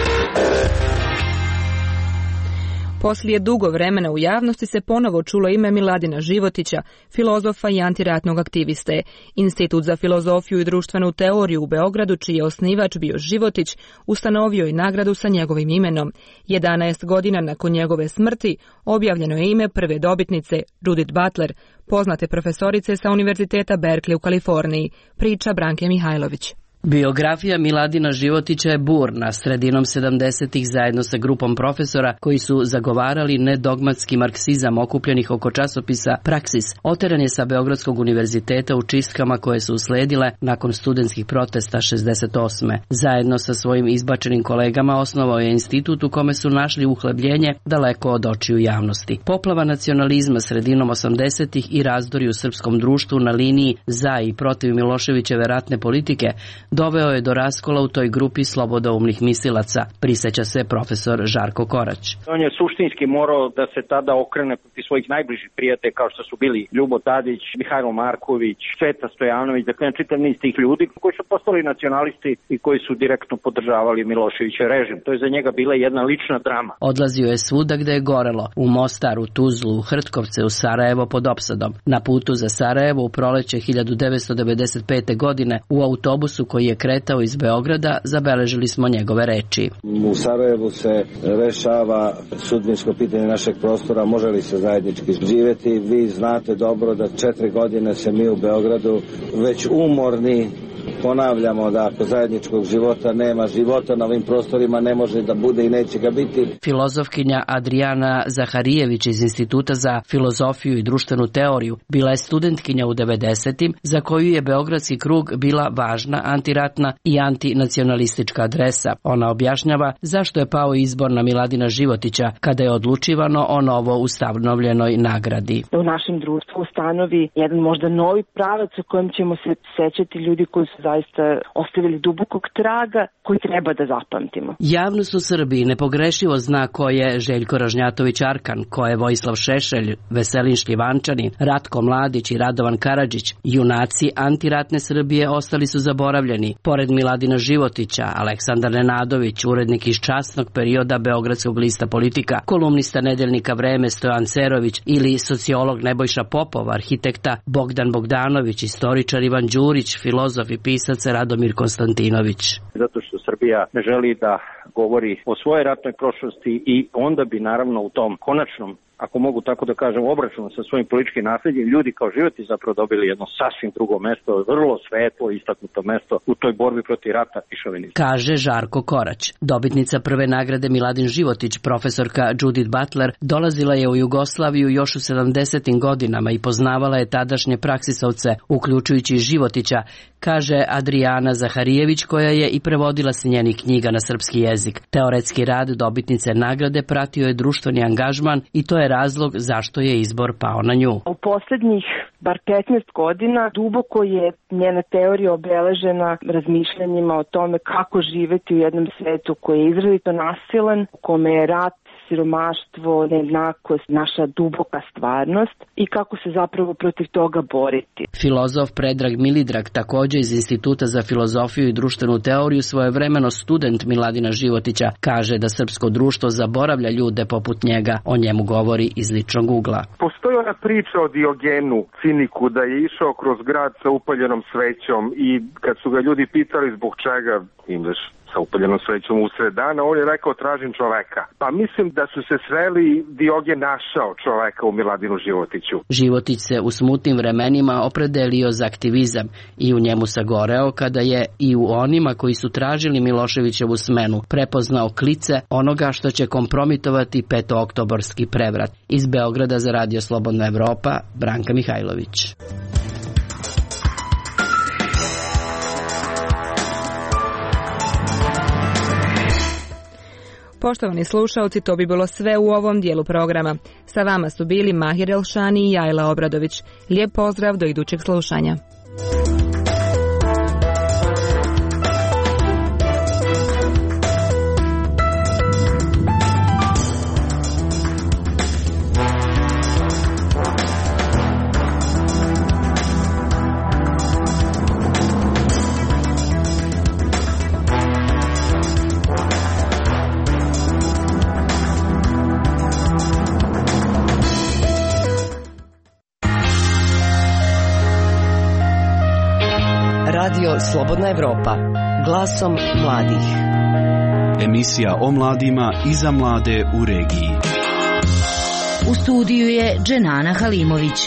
Poslije dugo vremena u javnosti se ponovo čulo ime Miladina Životića, filozofa i antiratnog aktiviste. Institut za filozofiju i društvenu teoriju u Beogradu, čiji je osnivač bio Životić, ustanovio i nagradu sa njegovim imenom. jedanaest godina nakon njegove smrti objavljeno je ime prve dobitnice, Judith Butler, poznate profesorice sa Univerziteta Berkeley u Kaliforniji, priča Branke Mihajlović. Biografija Miladina Životića je burna. Sredinom sedamdesetih zajedno sa grupom profesora koji su zagovarali nedogmatski marksizam okupljenih oko časopisa Praksis, oteran je sa Beogradskog univerziteta u čistkama koje su usledile nakon studentskih protesta šezdeset osme. Zajedno sa svojim izbačenim kolegama osnovao je institut u kome su našli uhlebljenje daleko od očiju javnosti. Poplava nacionalizma sredinom osamdesetih i razdori u srpskom društvu na liniji za i protiv Miloševićeve ratne politike doveo je do raskola u toj grupi slobodoumnih mislilaca, priseća se profesor Žarko Korać. On je suštinski morao da se tada okrene protiv svojih najbližih prijatelja kao što su bili Ljubo Tadić, Mihajlo Marković, Sveta Stojanović, dakle čitav niz tih ljudi koji su postali nacionalisti i koji su direktno podržavali Miloševićev režim. To je za njega bila jedna lična drama. Odlazio je svuda gde je gorelo, u Mostar, u Tuzlu, u Hrtkovce, u Sarajevo pod opsadom. Na putu za Sarajevo u proleće hiljadu devetsto devedeset pete. godine u autobusu koji je kretao iz Beograda, zabeležili smo njegove reči. U Sarajevu se rešava sudbinsko pitanje našeg prostora, može li se zajednički živjeti. Vi znate dobro da četiri godine se mi u Beogradu već umorni ponavljamo da ako zajedničkog života nema, života na ovim prostorima ne može da bude i neće ga biti. Filozofkinja Adriana Zaharijević iz Instituta za filozofiju i društvenu teoriju bila je studentkinja u devedesetim za koju je Beogradski krug bila važna antiratna i antinacionalistička adresa. Ona objašnjava zašto je pao izbor na Miladina Životića kada je odlučivano o novo ustanovljenoj nagradi. U našem društvu ustanovi jedan možda novi pravac u kojem ćemo se sećati ljudi koji su zaista ostavili dubokog traga koji treba da zapamtimo. Javnost u Srbiji nepogrešivo zna ko je Željko Ražnjatović Arkan, ko je Vojislav Šešelj, Veselin Šljivančanin, Ratko Mladić i Radovan Karadžić. Junaci antiratne Srbije ostali su zaboravljeni. Pored Miladina Životića, Aleksandar Nenadović, urednik iz časnog perioda Beogradskog lista Politika, kolumnista nedeljnika Vreme Stojan Cerović ili sociolog Nebojša Popov, arhitekta Bogdan Bogdanović, istoričar Ivan Đurić, filozof i pisac Radomir Konstantinović. Zato što Srbija ne želi da govori o svojoj ratnoj prošlosti i onda bi naravno u tom konačnom, ako mogu tako da kažem, obračunu sa svojim političkim nasljedjem, ljudi kao Životić zapravo dobili jedno sasvim drugo mesto, vrlo svetlo istaknuto mesto u toj borbi protiv rata i šovinizma. Kaže Žarko Korać. Dobitnica prve nagrade Miladin Životić, profesorka Judith Butler, dolazila je u Jugoslaviju još u sedamdesetim godinama i poznavala je tadašnje praksisovce, uključujući Životića, kaže Adriana Zaharijević, koja je i prevodila se njenih knjiga na srpski jezik. Teoretski rad dobitnice nagrade pratio je društveni angažman i to je razlog zašto je izbor pao na nju. U poslednjih bar petnaest godina duboko je njena teorija obeležena razmišljanjima o tome kako živeti u jednom svetu koji je izrazito nasilan, u kome je rat, siromaštvo, nejednakost, naša duboka stvarnost i kako se zapravo protiv toga boriti. Filozof Predrag Milidrag, takođe iz Instituta za filozofiju i društvenu teoriju, svojevremeno student Miladina Životića, kaže da srpsko društvo zaboravlja ljude poput njega. O njemu govori iz ličnog ugla. Postoji ona priča o Diogenu, ciniku, da je išao kroz grad sa upaljenom svećom i kad su ga ljudi pitali zbog čega, Imleš, sa upaljenom svećom usred dana, on je rekao tražim čoveka. Pa mislim da su se sreli, Diogen našao čoveka u Miladinu Životiću. Životić se u smutnim vremenima opredelio za aktivizam i u njemu sagoreo kada je i u onima koji su tražili Miloševićevu smenu prepoznao klice onoga što će kompromitovati petooktobarski prevrat. Iz Beograda za Radio Slobodna Evropa, Branka Mihajlović. Poštovani slušalci, to bi bilo sve u ovom dijelu programa. Sa vama su bili Mahir Elšani i Jajla Obradović. Lijep pozdrav, do idućeg slušanja. Radio Slobodna Evropa, glasom mladih. Emisija o mladima i za mlade u regiji. U studiju je Dženana Halimović.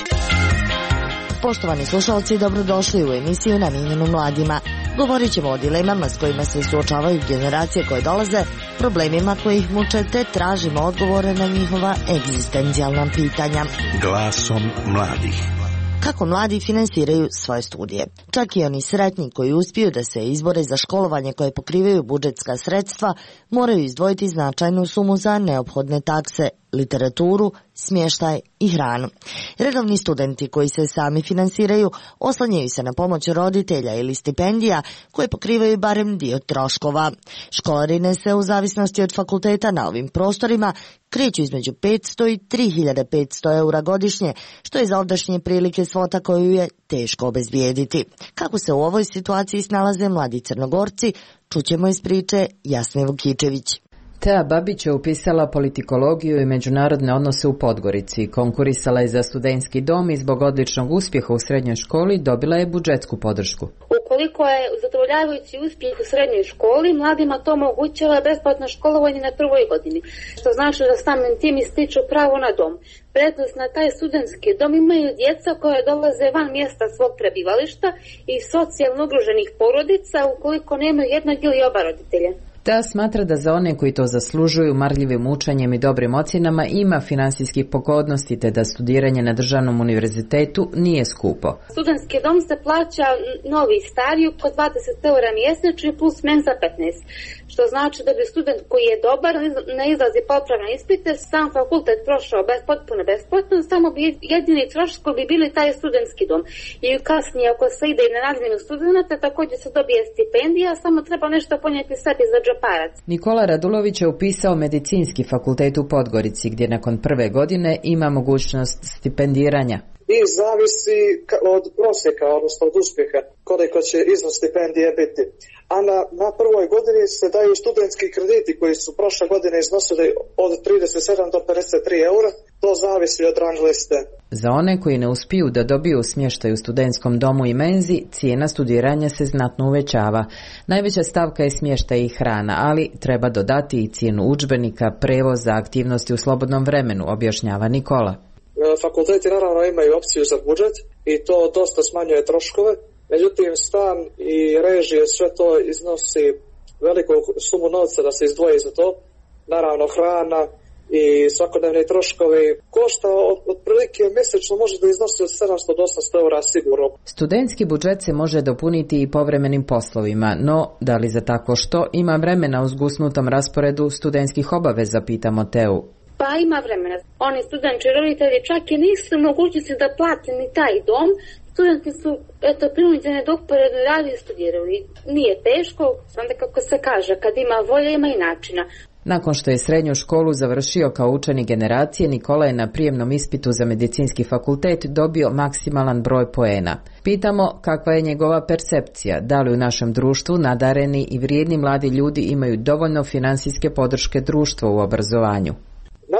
Poštovani slušalci, dobrodošli u emisiju namijenjenu mladima. Govorit ćemo o dilemama s kojima se suočavaju generacije koje dolaze, problemima koji ih muče, te tražimo odgovore na njihova egzistencijalna pitanja. Glasom mladih. Kako mladi finansiraju svoje studije? Čak i oni sretni koji uspiju da se izbore za školovanje koje pokrivaju budžetska sredstva moraju izdvojiti značajnu sumu za neophodne takse, literaturu, smještaj i hranu. Redovni studenti koji se sami finansiraju oslanjaju se na pomoć roditelja ili stipendija koje pokrivaju barem dio troškova. Školarine se u zavisnosti od fakulteta na ovim prostorima kreću između petsto i tri hiljade petsto eura godišnje, što je za ovdašnje prilike svota koju je teško obezbijediti. Kako se u ovoj situaciji snalaze mladi Crnogorci, čućemo iz priče Jasne Vukičević. Tea Babić je upisala politikologiju i međunarodne odnose u Podgorici. Konkurisala je za studentski dom i zbog odličnog uspjeha u srednjoj školi dobila je budžetsku podršku. Ukoliko je zadovoljavajući uspjeh u srednjoj školi, mladima to omogućava besplatno školovanje na prvoj godini, što znači da samim tim ističu pravo na dom. Prednost na taj studentski dom imaju djeca koja dolaze van mjesta svog prebivališta i socijalno ugroženih porodica ukoliko nemaju jednog ili oba roditelja. Ta smatra da za one koji to zaslužuju marljivim učenjem i dobrim ocjenama ima finansijskih pogodnosti, te da studiranje na državnom univerzitetu nije skupo. Studentski dom se plaća novi i stariju po dvadeset eura mjesečno plus menza petnaest, što znači da bi student koji je dobar ne izlazi popravne ispite, sam fakultet prošao bez, potpuno besplatno, samo bi jedini troškovi bi bili taj studentski dom. I kasnije ako se ide na razmjenu studenta, također se dobije stipendija, samo treba nešto ponijeti sebi za džeparac. Nikola Radulović je upisao medicinski fakultet u Podgorici, gdje nakon prve godine ima mogućnost stipendiranja. I zavisi od prosjeka, odnosno od uspjeha, koliko će iznos stipendije biti. A na, na prvoj godini se daju studentski krediti koji su prošle godine iznosili od trideset sedam do pedeset tri eura. To zavisi od rang liste. Za one koji ne uspiju da dobiju smještaj u studentskom domu i menzi, cijena studiranja se znatno uvećava. Najveća stavka je smještaj i hrana, ali treba dodati i cijenu udžbenika, prevoza, aktivnosti u slobodnom vremenu, objašnjava Nikola. Fakulteti naravno imaju opciju za budžet i to dosta smanjuje troškove, međutim stan i režije sve to iznosi veliku sumu novca da se izdvoji za to. Naravno hrana i svakodnevni troškovi košta otprilike mjesečno može da iznosi od sedamsto do osamsto eura sigurno. Studentski budžet se može dopuniti i povremenim poslovima, no da li za tako što ima vremena u zgusnutom rasporedu studentskih obaveza, pitamo Teu. Pa ima vremena. Oni studenti i roditelji čak i nisu mogućnosti da plate ni taj dom. Studenti su eto prinuđeni da uporedno radi i studiraju. Nije teško, onda kako se kaže, kad ima volje ima i načina. Nakon što je srednju školu završio kao učenik generacije, Nikola je na prijemnom ispitu za medicinski fakultet dobio maksimalan broj poena. Pitamo kakva je njegova percepcija, da li u našem društvu nadareni i vrijedni mladi ljudi imaju dovoljno finansijske podrške društva u obrazovanju. Nadarene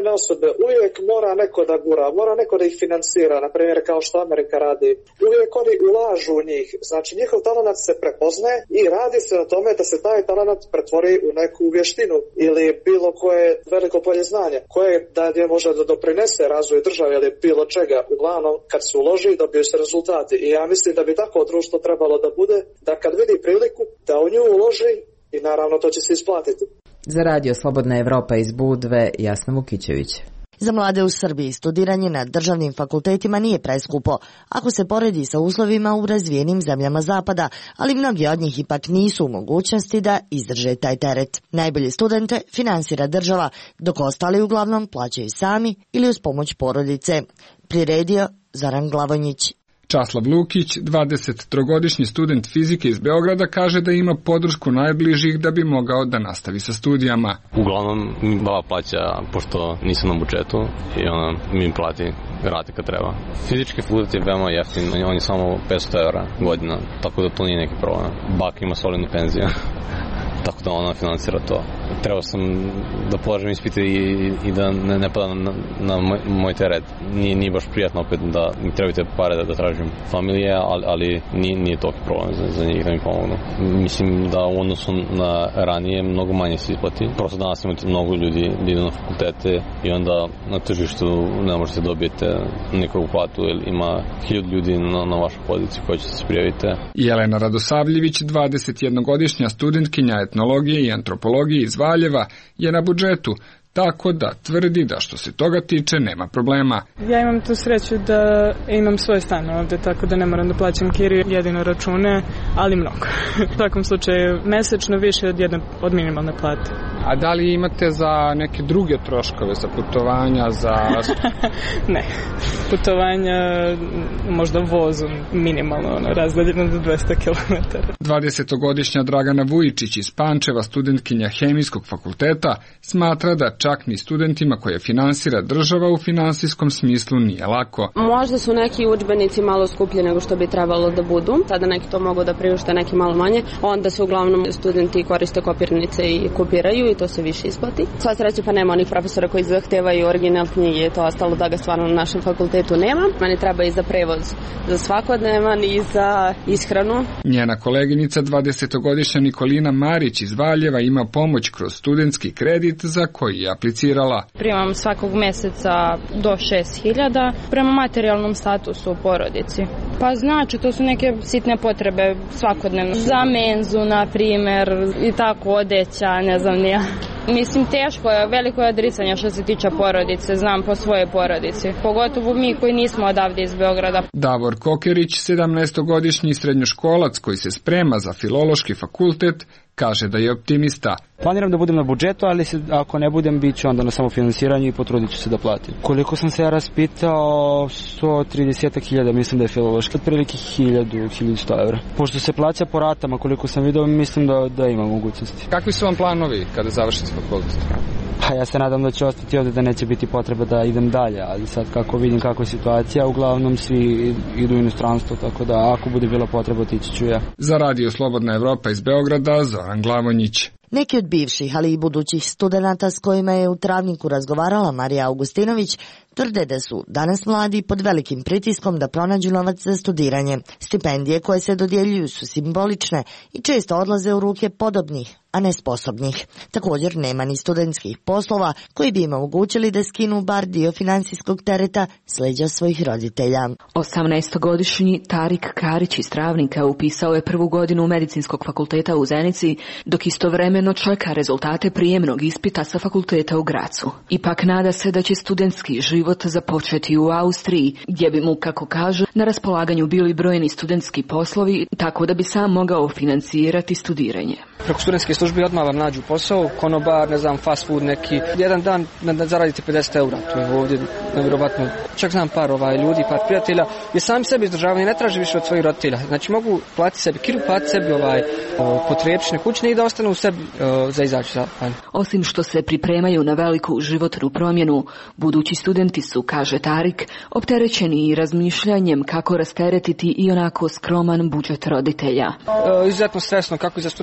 određene osobe uvijek mora neko da gura, mora neko da ih finansira, na primjer kao što Amerika radi. Uvijek oni ulažu u njih, znači njihov talenat se prepoznaje i radi se na tome da se taj talenat pretvori u neku vještinu ili bilo koje veliko polje znanja, koje dalje može da doprinese razvoju države ili bilo čega. Uglavnom, kad se uloži, dobiju se rezultati. I ja mislim da bi tako društvo trebalo da bude, da kad vidi priliku, da u nju uloži i naravno to će se isplatiti. Za radio Slobodna Evropa iz Budve, Jasna Vukićević. Za mlade u Srbiji studiranje na državnim fakultetima nije preskupo, ako se poredi sa uslovima u razvijenim zemljama zapada, ali mnogi od njih ipak nisu u mogućnosti da izdrže taj teret. Najbolje studente finansira država, dok ostali uglavnom plaćaju sami ili uz pomoć porodice. Priredio Zoran Glavonjić. Časlav Lukić, dvadesettrogodišnji student fizike iz Beograda, kaže da ima podršku najbližih da bi mogao da nastavi sa studijama. Uglavnom mi baba plaća, pošto nisam na budžetu, i ona mi plati rate kad treba. Fizički fakultet je veoma jeftin, on je samo petsto evra godina, tako da to nije neki problem. Baka ima solidnu penziju. Tako da ona finansira to. Trebao sam da polažem ispite i, i da ne, ne pada na, na moj, moj teret. Nije, nije baš prijatno opet da mi trebate pare da, da tražim familije, ali, ali nije, nije toliko problem za, za njih da mi pomognu. Mislim da u odnosu na ranije mnogo manje se isplati. Prosto danas imate mnogo ljudi da idu na fakultete i onda na tržištu ne možete dobijete nekogu platu, jer ima hiljadu ljudi na, na vašu poziciju koji ćete se prijaviti. Jelena Radosavljević, dvadesetjednogodišnja studentkinja etnologije i antropologije iz Valjeva, je na budžetu, tako da tvrdi da što se toga tiče nema problema. Ja imam tu sreću da imam svoj stan ovde, tako da ne moram da plaćam kiriju, jedino račune, ali mnogo. U svakom slučaju mesečno više od jedne od minimalne plate. A da li imate za neke druge troškove, za putovanja, za... Ne, putovanja možda vozom minimalno, ono, razdaljeno do dvesta kilometara. dvadesetogodišnja Dragana Vujičić iz Pančeva, studentkinja Hemijskog fakulteta, smatra da čak ni studentima koje finansira država u finansijskom smislu nije lako. Možda su neki udžbenici malo skuplji nego što bi trebalo da budu, sada neki to mogu da priušte, neki malo manje, onda se uglavnom studenti koriste kopirnice i kopiraju i to se više isplati. Sva sreća pa nema onih profesora koji zahtevaju original knjige i to ostalo da ga stvarno na našem fakultetu nema. Meni treba i za prevoz za svakodnevan i za ishranu. Njena koleginica dvadesetogodišnja Nikolina Marić iz Valjeva ima pomoć kroz studentski kredit za koji je aplicirala. Primam svakog meseca do šest hiljada prema materijalnom statusu u porodici. Pa znači, to su neke sitne potrebe svakodnevno. Za menzu, na primer, i tako odeća, ne znam nija. Mislim, teško je, veliko je odricanje što se tiče porodice, znam po svojoj porodici. Pogotovo mi koji nismo odavde iz Beograda. Davor Kokerić, sedamnaestogodišnji srednjoškolac koji se sprema za filološki fakultet, kaže da je optimista. Planiram da budem na budžetu, ali se, ako ne budem, bit ću onda na samofinansiranju i potrudit ću se da platim. Koliko sam se ja raspitao, sto trideset hiljada, mislim da je filološki, otprilike hiljadu, hiljadu sto evra. Pošto se plaća po ratama, koliko sam vidio, mislim da, da ima mogućnosti. Kakvi su vam planovi kada završite fakultet? Pa ja se nadam da će ostati ovde, da neće biti potreba da idem dalje, ali sad kako vidim kakva je situacija, uglavnom svi idu u inostranstvo, tako da ako bude bila potreba, otići ću ja. Za Radio Slobodna Evropa iz Beograda, Zoran Glavonjić. Neki od bivših, ali i budućih studenata s kojima je u Travniku razgovarala Marija Augustinović, tvrde da su danas mladi pod velikim pritiskom da pronađu novac za studiranje. Stipendije koje se dodjeljuju su simbolične i često odlaze u ruke podobnih, a ne sposobnih. Također nema ni studentskih poslova koji bi im omogućili da skinu bar dio finansijskog tereta s leđa svojih roditelja. osamnaestogodišnji Tarik Karić iz Travnika upisao je prvu godinu Medicinskog fakulteta u Zenici, dok istovremeno čeka rezultate prijemnog ispita sa fakulteta u Gracu. Ipak nada se da će studentski život započeti u Austriji, gdje bi mu, kako kaže, na raspolaganju bili brojni studentski poslovi, tako da bi sam mogao financirati studiranje. Preko studentske službe odmah vam nađu posao, konobar, ne znam, fast food neki. Jedan dan da zaradite pedeset eura, to je ovdje nevjerovatno. Čak znam par ovaj ljudi, par prijatelja, jer sami sebi izdržavaju, ne traže više od svojih roditelja. Znači mogu platiti sebi kiru, platiti sebi ovaj, potrebšine kućne i da ostanu u sebi o, za izaći za van. Osim što se pripremaju na veliku životnu promjenu, budući studenti su, kaže Tarik, opterećeni i razmišljanjem kako rasteretiti i onako skroman budžet roditelja. E, izuzetno stresno kako i za studenta, tako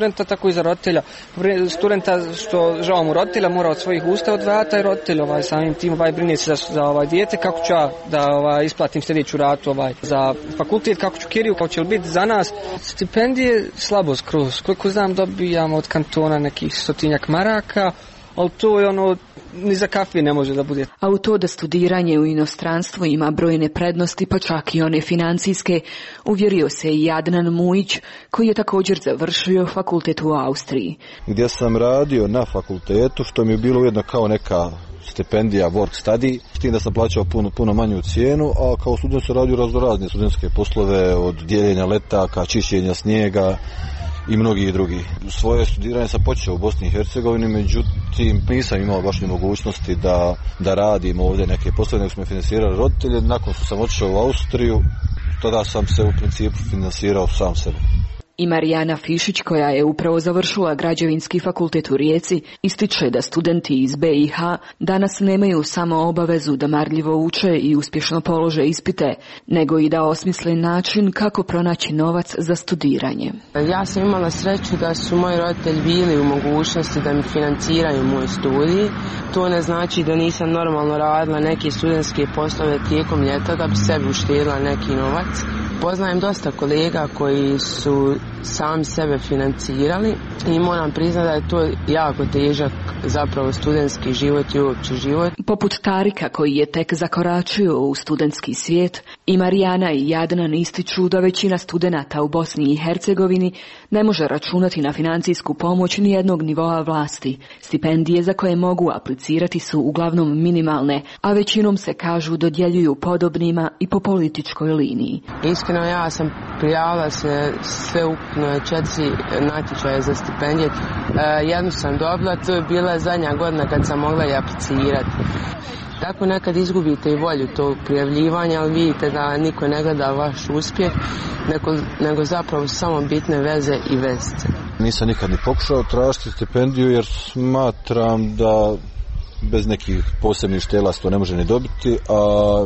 tako i za roditelja. Studenta što žao mu roditelja mora od svojih usta odvajati i roditelj ovaj, samim tim ovaj, brine se za, za ovaj, dijete, kako ću ja da ovaj, isplatim sljedeću ratu ovaj, za fakultet, kako ću kiriju, kako će li biti za nas. Stipendije slabo skroz, koliko znam dobijamo od kantona nekih stotinjak maraka, ali to je ono, ni za kafe ne može da bude. A u to da studiranje u inostranstvu ima brojne prednosti, pa čak i one financijske, uvjerio se i Adnan Mujić, koji je također završio fakultet u Austriji. Gdje sam radio na fakultetu, što mi je bilo ujedno kao neka stipendija work study, s tim da sam plaćao puno, puno manju cijenu, a kao student sam radio raznorazne studentske poslove, od dijeljenja letaka, čišćenja snijega i mnogih drugih. Svoje studiranje sam počeo u Bosni i Hercegovini, međutim nisam imao baš ni mogućnosti da, da radim ovdje neke poslove, nego smo finansirali roditelje. Nakon što sam otišao u Austriju, tada sam se u principu finansirao sam sebe. I Marijana Fišić, koja je upravo završila građevinski fakultet u Rijeci, ističe da studenti iz B i H danas nemaju samo obavezu da marljivo uče i uspješno polože ispite, nego i da osmisle način kako pronaći novac za studiranje. Ja sam imala sreću da su moji roditelji bili u mogućnosti da mi financiraju moj studij. To ne znači da nisam normalno radila neke studentske poslove tijekom ljeta da bi sebi uštedila neki novac. Poznajem dosta kolega koji su sami sebe financirali i moram priznati da je to jako težak zapravo studentski život i uopće život. Poput Tarika, koji je tek zakoračio u studentski svijet, i Marijana i Adnan ističu da većina studenata u Bosni i Hercegovini ne može računati na financijsku pomoć nijednog nivoa vlasti. Stipendije za koje mogu aplicirati su uglavnom minimalne, a većinom se, kažu, dodjeljuju podobnima i po političkoj liniji. Iskreno, ja sam prijavila se sve ukupno četiri natječaje za stipendije. E, jednu sam dobila, to je bila zadnja godina kad sam mogla i aplicirati. Tako nekad izgubite i volju tog prijavljivanja, ali vidite da niko ne gleda vaš uspjeh, nego, nego zapravo samo bitne veze i veze. Nisam nikad ni pokušao tražiti stipendiju jer smatram da bez nekih posebnih štela to ne može ni dobiti, a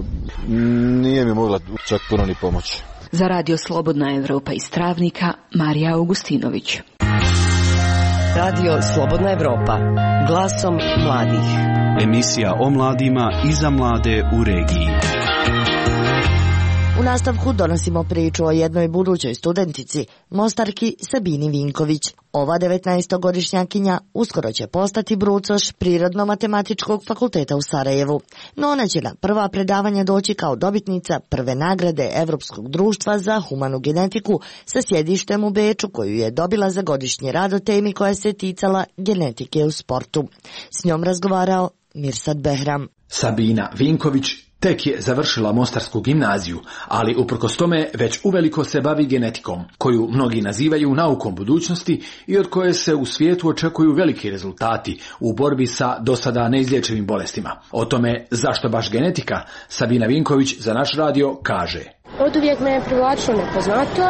nije mi mogla čak puno ni pomoći. Za Radio Slobodna Evropa iz Travnika, Marija Augustinović. Radio Slobodna Evropa, glasom mladih. Emisija o mladima i za mlade u regiji. U nastavku donosimo priču o jednoj budućoj studentici, Mostarki Sabini Vinković. Ova devetnaestogodišnjakinja uskoro će postati brucoš Prirodno-matematičkog fakulteta u Sarajevu, no ona će na prva predavanja doći kao dobitnica prve nagrade Evropskog društva za humanu genetiku sa sjedištem u Beču, koju je dobila za godišnji rad o temi koja se ticala genetike u sportu. S njom razgovarao Mirsad Behram. Sabina Vinković tek je završila Mostarsku gimnaziju, ali uprkos tome već uveliko se bavi genetikom, koju mnogi nazivaju naukom budućnosti i od koje se u svijetu očekuju veliki rezultati u borbi sa dosada neizlječivim bolestima. O tome zašto baš genetika, Sabina Vinković za naš radio kaže. Od uvijek me je privlačilo nepoznato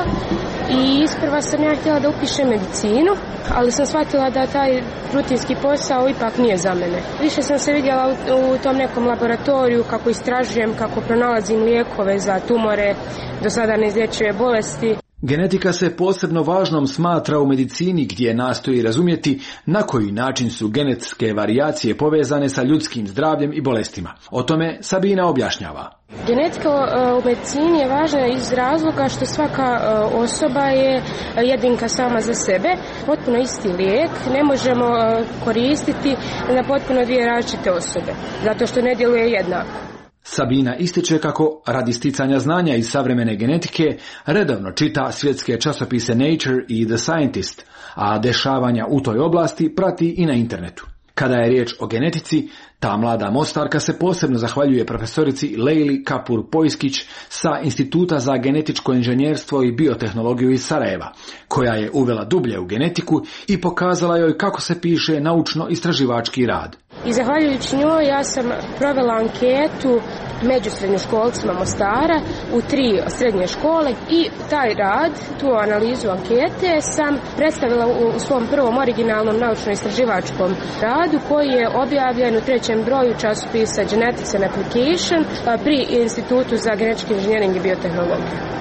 i isprva sam ja htjela da upišem medicinu, ali sam shvatila da taj rutinski posao ipak nije za mene. Više sam se vidjela u, u tom nekom laboratoriju kako istražujem, kako pronalazim lijekove za tumore, do sada neizlječive bolesti. Genetika se posebno važnom smatra u medicini gdje nastoji razumjeti na koji način su genetske varijacije povezane sa ljudskim zdravljem i bolestima. O tome Sabina objašnjava. Genetika u medicini je važna iz razloga što svaka osoba je jedinka sama za sebe. Potpuno isti lijek ne možemo koristiti na potpuno dvije različite osobe, zato što ne djeluje jednako. Sabina ističe kako radi sticanja znanja iz savremene genetike redovno čita svjetske časopise Nature i The Scientist, a dešavanja u toj oblasti prati i na internetu. Kada je riječ o genetici, ta mlada Mostarka se posebno zahvaljuje profesorici Lejli Kapur-Pojskić sa Instituta za genetičko inženjerstvo i biotehnologiju iz Sarajeva, koja je uvela dublje u genetiku i pokazala joj kako se piše naučno-istraživački rad. I zahvaljujući njoj ja sam provela anketu među srednjoškolcima Mostara u tri srednje škole i taj rad, tu analizu ankete sam predstavila u svom prvom originalnom naučno-istraživačkom radu koji je objavljen u trećem broju časopisa Genetics and Application pri Institutu za genetički inženjering i biotehnologiju.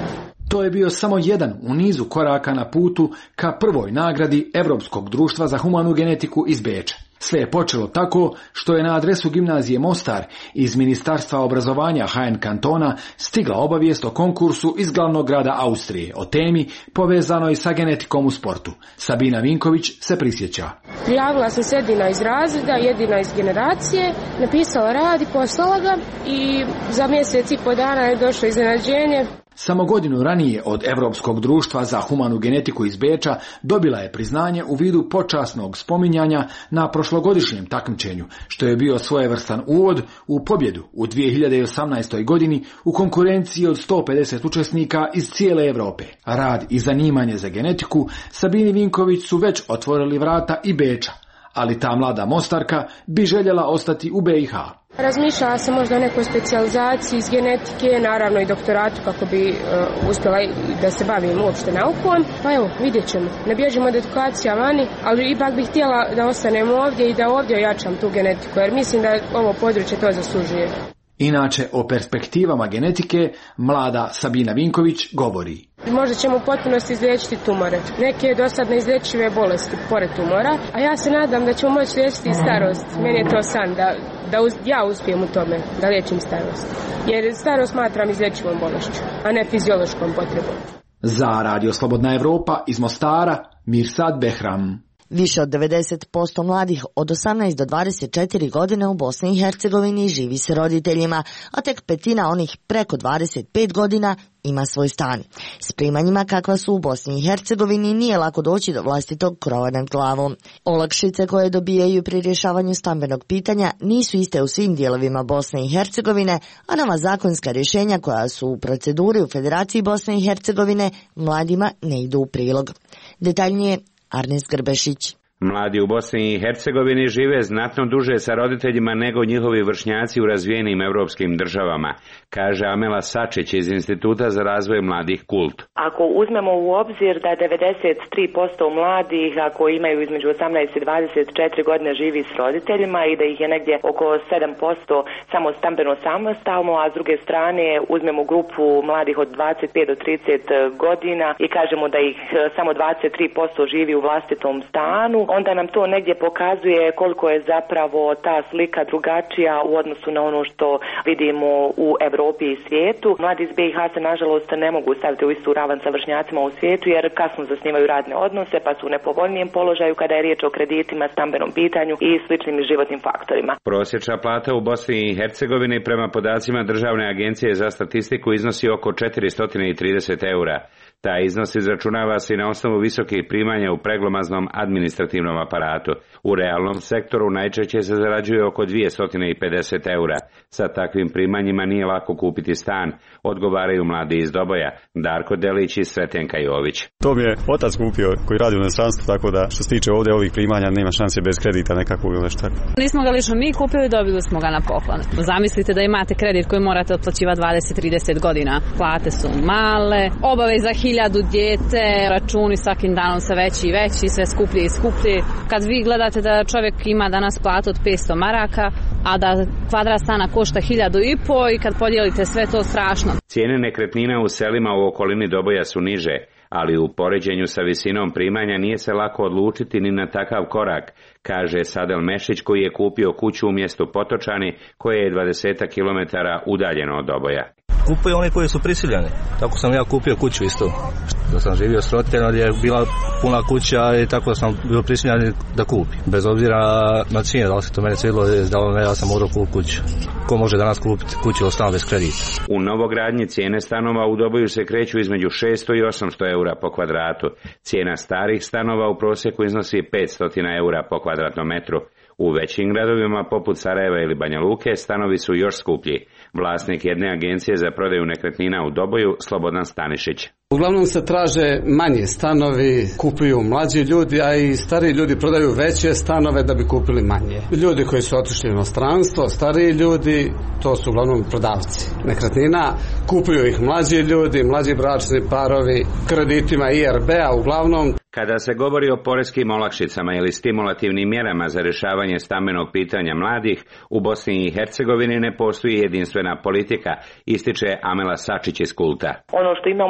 To je bio samo jedan u nizu koraka na putu ka prvoj nagradi Europskog društva za humanu genetiku iz Beča. Sve je počelo tako što je na adresu gimnazije Mostar iz Ministarstva obrazovanja H N kantona stigla obavijest o konkursu iz glavnog grada Austrije o temi povezanoj sa genetikom u sportu. Sabina Vinković se prisjeća. Prijavila sam se jedina iz razreda, jedina iz generacije, napisala rad i poslala ga i za mjesec i po dana je došlo iznenađenje. Samo godinu ranije od Europskog društva za humanu genetiku iz Beča dobila je priznanje u vidu počasnog spominjanja na prošlogodišnjem takmičenju, što je bio svojevrstan uvod u pobjedu u dvije hiljade osamnaestoj. godini u konkurenciji od sto pedeset učesnika iz cijele Europe. Rad i zanimanje za genetiku Sabini Vinković su već otvorili vrata i Beča, ali ta mlada Mostarka bi željela ostati u B i H. Razmišljala sam možda o nekoj specijalizaciji iz genetike, naravno i doktoratu kako bi uh, uspjela da se bavim uopšte naukom. Pa evo, vidjet ćemo. Ne bježimo od edukacija vani, ali ipak bih htjela da ostanem ovdje i da ovdje ojačam tu genetiku, jer mislim da ovo područje to zaslužuje. Inače, o perspektivama genetike mlada Sabina Vinković govori. Možda ćemo u potpunosti izliječiti tumore. Neke do sad neizlječive bolesti pored tumora, a ja se nadam da ćemo moći liječiti i starost. Meni je to san da, da uz, ja uspijem u tome, da liječim starost. Jer starost smatram izlječivom bolešću, a ne fiziološkom potrebom. Za Radio Slobodna Evropa iz Mostara, Mirsad Behram. Više od devedeset posto mladih od osamnaest do dvadeset četiri godine u Bosni i Hercegovini živi s roditeljima, a tek petina onih preko dvadeset pet godina ima svoj stan. S primanjima kakva su u Bosni i Hercegovini nije lako doći do vlastitog krova nad glavom. Olakšice koje dobijaju pri rješavanju stambenog pitanja nisu iste u svim dijelovima Bosne i Hercegovine, a nova zakonska rješenja koja su u proceduri u Federaciji Bosne i Hercegovine mladima ne idu u prilog. Detaljnije Arnes Grbešić. Mladi u Bosni i Hercegovini žive znatno duže sa roditeljima nego njihovi vršnjaci u razvijenim europskim državama, kaže Amela Sačić iz Instituta za razvoj mladih Kult. Ako uzmemo u obzir da devedeset tri posto mladih, ako imaju između osamnaest i dvadeset četiri godine, živi s roditeljima i da ih je negdje oko sedam posto samo stambeno samostalno, a s druge strane uzmemo grupu mladih od dvadeset pet do trideset godina i kažemo da ih samo dvadeset tri posto živi u vlastitom stanu, onda nam to negdje pokazuje koliko je zapravo ta slika drugačija u odnosu na ono što vidimo u Europi i svijetu. Mladi iz B i H se nažalost ne mogu staviti u istu ravan sa vršnjacima u svijetu jer kasno zasnivaju radne odnose pa su u nepovoljnijem položaju kada je riječ o kreditima, stambenom pitanju i sličnim životnim faktorima. Prosječna plata u Bosni i Hercegovini prema podacima Državne agencije za statistiku iznosi oko četiristo trideset eura. Taj iznos izračunava se i na osnovu visokih primanja u preglomaznom administrativnom aparatu. U realnom sektoru najčešće se zarađuje oko dvjesto pedeset eura. Sa takvim primanjima nije lako kupiti stan, odgovaraju mladi iz Doboja, Darko Delić i Sretenka Jović. To mi je otac kupio koji radi u inostranstvu, tako da što se tiče ovdje ovih primanja nema šanse bez kredita nekakvog ili nešto tako. Nismo ga lično mi kupili, dobili smo ga na poklon. Zamislite da imate kredit koji morate otplaćivati dvadeset do trideset godina. Plate su male, obaveza hiljadu dijete, računi svakim danom se veći i veći, sve skuplji i skuplji. Kad vi gledate da čovjek ima danas platu od petsto maraka, a da kvadrat stana košta hiljadu i po i kad podijelite sve to strašno. Cijene nekretnina u selima u okolini Doboja su niže, ali u poređenju sa visinom primanja nije se lako odlučiti ni na takav korak, kaže Sadel Mešić koji je kupio kuću u mjestu Potočani koje je dvadeset kilometara udaljeno od Doboja. Kupuju oni koji su prisiljeni. Tako sam ja kupio kuću isto. Da sam živio s roditeljima gdje je bila puna kuća i tako sam bio prisiljen da kupim. Bez obzira na cijene, da li se to mene svidilo, da ne, ja sam morao kupiti kuću. Ko može danas kupiti kuću od stan bez kredita? U novogradnji cijene stanova u Doboju se kreću između šesto i osamsto eura po kvadratu. Cijena starih stanova u prosjeku iznosi petsto eura po kvadratnom metru. U većim gradovima poput Sarajeva ili Banja Luke stanovi su još skuplji. Vlasnik jedne agencije za prodaju nekretnina u Doboju, Slobodan Stanišić. Uglavnom se traže manje stanovi, kupuju mlađi ljudi, a i stariji ljudi prodaju veće stanove da bi kupili manje. Ljudi koji su otišli u inostranstvo, stariji ljudi, to su uglavnom prodavci nekretnina, kupuju ih mlađi ljudi, mlađi bračni parovi, kreditima I R B-a uglavnom. Kada se govori o poreskim olakšicama ili stimulativnim mjerama za rješavanje stambenog pitanja mladih, u Bosni i Hercegovini ne postoji jedinstvena politika, ističe Amela Sačić iz Kulta. Ono što imamo jesu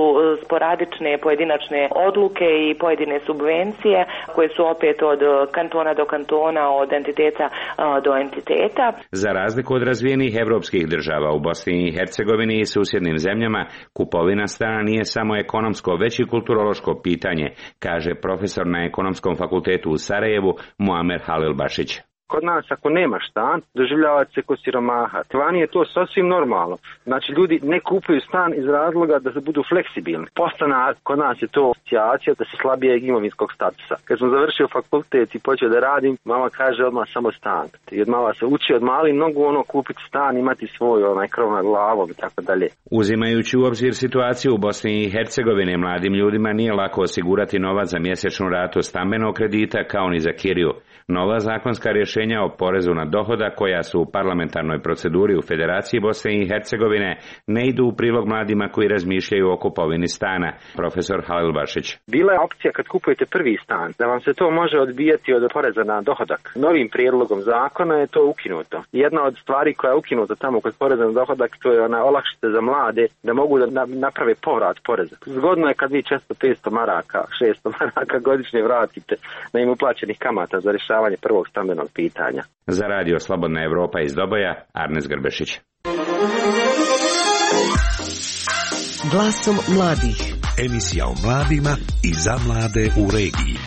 sporadične pojedinačne odluke i pojedine subvencije koje su opet od kantona do kantona, od entiteta do entiteta. Za razliku od razvijenih evropskih država u Bosni i Hercegovini i susjednim zemljama, kupovina stana nije samo ekonomsko, već i kulturološko pitanje, kaže profesor na Ekonomskom fakultetu u Sarajevu Muamer Halilbašić. Kod nas ako nemaš stan, doživljava se ko siromaha. Vani je to sasvim normalno. Znači ljudi ne kupuju stan iz razloga da se budu fleksibilni. Postanak kod nas je to asocijacija da se slabijeg imovinskog statusa. Kad sam završio fakultet i počeo da radim, mama kaže odmah samo stan. Jer mala se uči od mali mnogo ono kupiti stan, imati svoj onaj krov nad glavom i tako dalje. Uzimajući u obzir situaciju u Bosni i Hercegovini, mladim ljudima nije lako osigurati novac za mjesečnu ratu stambenog kredita kao ni za kiriju. Nova zakonska rješenja o porezu na dohodak koja su u parlamentarnoj proceduri u Federaciji Bosne i Hercegovine ne idu u prilog mladima koji razmišljaju o kupovini stana. Profesor Halilbašić. Bila je opcija kad kupujete prvi stan da vam se to može odbijati od poreza na dohodak. Novim prijedlogom zakona je to ukinuto. Jedna od stvari koja je ukinuta tamo kod poreza na dohodak, to je ona olakšica za mlade da mogu da naprave povrat poreza. Zgodno je kad vi često petsto maraka, šesto maraka godišnje vratite na im uplaćenih kamata za rješavanje prvog stambenog pitanja. Za radio Slobodna Evropa iz Doboja, Arnes Grbešić. Glasom mladih. Emisija o mladima i za mlade u regiji.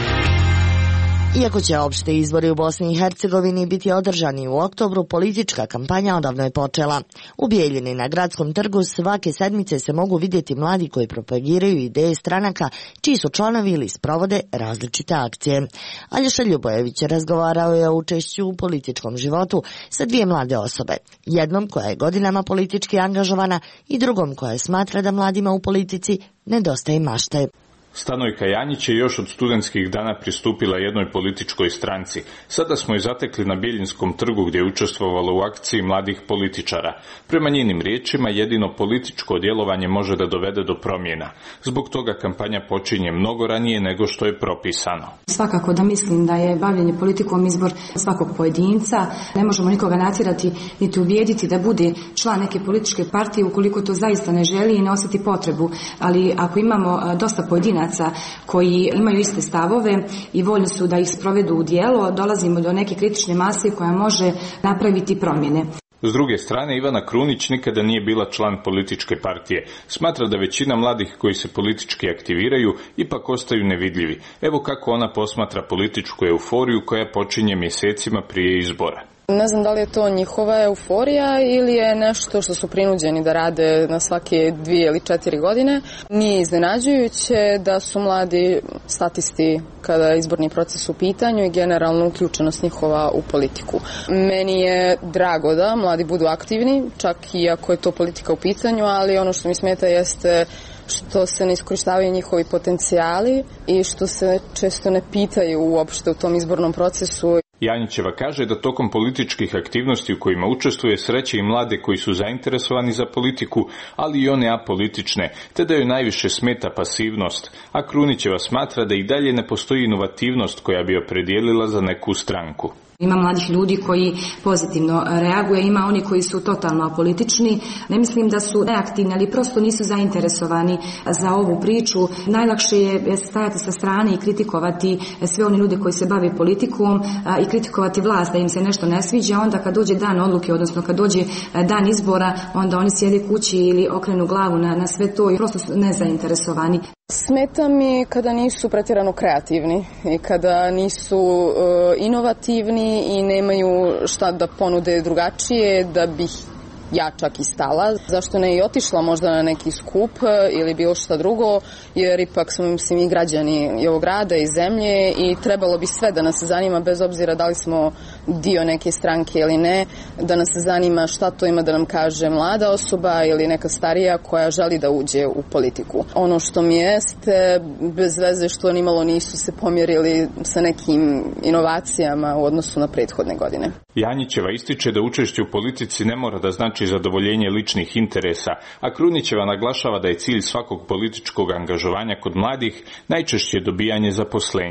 Iako će opšte izbori u Bosni i Hercegovini biti održani u oktobru, politička kampanja odavno je počela. U Bijeljini na gradskom trgu svake sedmice se mogu vidjeti mladi koji propagiraju ideje stranaka čiji su članovi ili sprovode različite akcije. Aljoša Ljubojević razgovarao je o učešću u političkom životu sa dvije mlade osobe. Jednom koja je godinama politički angažovana i drugom koja smatra da mladima u politici nedostaje mašte. Stanojka Janjić je još od studentskih dana pristupila jednoj političkoj stranci. Sada smo je zatekli na Biljinskom trgu gdje je učestvovala u akciji mladih političara. Prema njenim riječima jedino političko djelovanje može da dovede do promjena. Zbog toga kampanja počinje mnogo ranije nego što je propisano. Svakako da mislim da je bavljenje politikom izbor svakog pojedinca. Ne možemo nikoga natjerati niti ubijediti da bude član neke političke partije ukoliko to zaista ne želi i ne osjeti potrebu. Ali ako imamo dosta pojedinaca koji imaju iste stavove i voljni su da ih sprovedu u djelo, dolazimo do neke kritične mase koja može napraviti promjene. S druge strane, Ivana Krunić nikada nije bila član političke partije. Smatra da većina mladih koji se politički aktiviraju ipak ostaju nevidljivi. Evo kako ona posmatra političku euforiju koja počinje mjesecima prije izbora. Ne znam da li je to njihova euforija ili je nešto što su prinuđeni da rade na svake dvije ili četiri godine. Nije iznenađujuće da su mladi statisti kada je izborni proces u pitanju i generalno uključenost njihova u politiku. Meni je drago da mladi budu aktivni, čak i ako je to politika u pitanju, ali ono što mi smeta jeste što se ne iskorištavaju njihovi potencijali i što se često ne pitaju uopšte u tom izbornom procesu. Janjićeva kaže da tokom političkih aktivnosti u kojima učestvuje sreće i mlade koji su zainteresovani za politiku, ali i one apolitične, te da joj najviše smeta pasivnost, a Krunićeva smatra da i dalje ne postoji inovativnost koja bi opredijelila za neku stranku. Ima mladih ljudi koji pozitivno reaguje, ima oni koji su totalno apolitični. Ne mislim da su neaktivni, ali prosto nisu zainteresovani za ovu priču. Najlakše je stajati sa strane i kritikovati sve one ljude koji se bave politikom i kritikovati vlast da im se nešto ne sviđa. Onda kad dođe dan odluke, odnosno kad dođe dan izbora, onda oni sjede kući ili okrenu glavu na, na sve to i prosto su nezainteresovani. Smeta mi kada nisu pretjerano kreativni i kada nisu uh, inovativni i nemaju šta da ponude drugačije da bih ja čak i stala. Zašto ne i otišla možda na neki skup ili bilo šta drugo, jer ipak smo svi mi građani i ovog grada i zemlje i trebalo bi sve da nas zanima bez obzira da li smo dio neke stranke ili ne, da nas zanima šta to ima da nam kaže mlada osoba ili neka starija koja želi da uđe u politiku. Ono što mi jeste bez veze što nimalo nisu se pomjerili sa nekim inovacijama u odnosu na prethodne godine. Janjićeva ističe da učešće u politici ne mora da znači zadovoljenje ličnih interesa, a Krunićeva naglašava da je cilj svakog političkog angažovanja kod mladih najčešće dobijanje zaposlenja.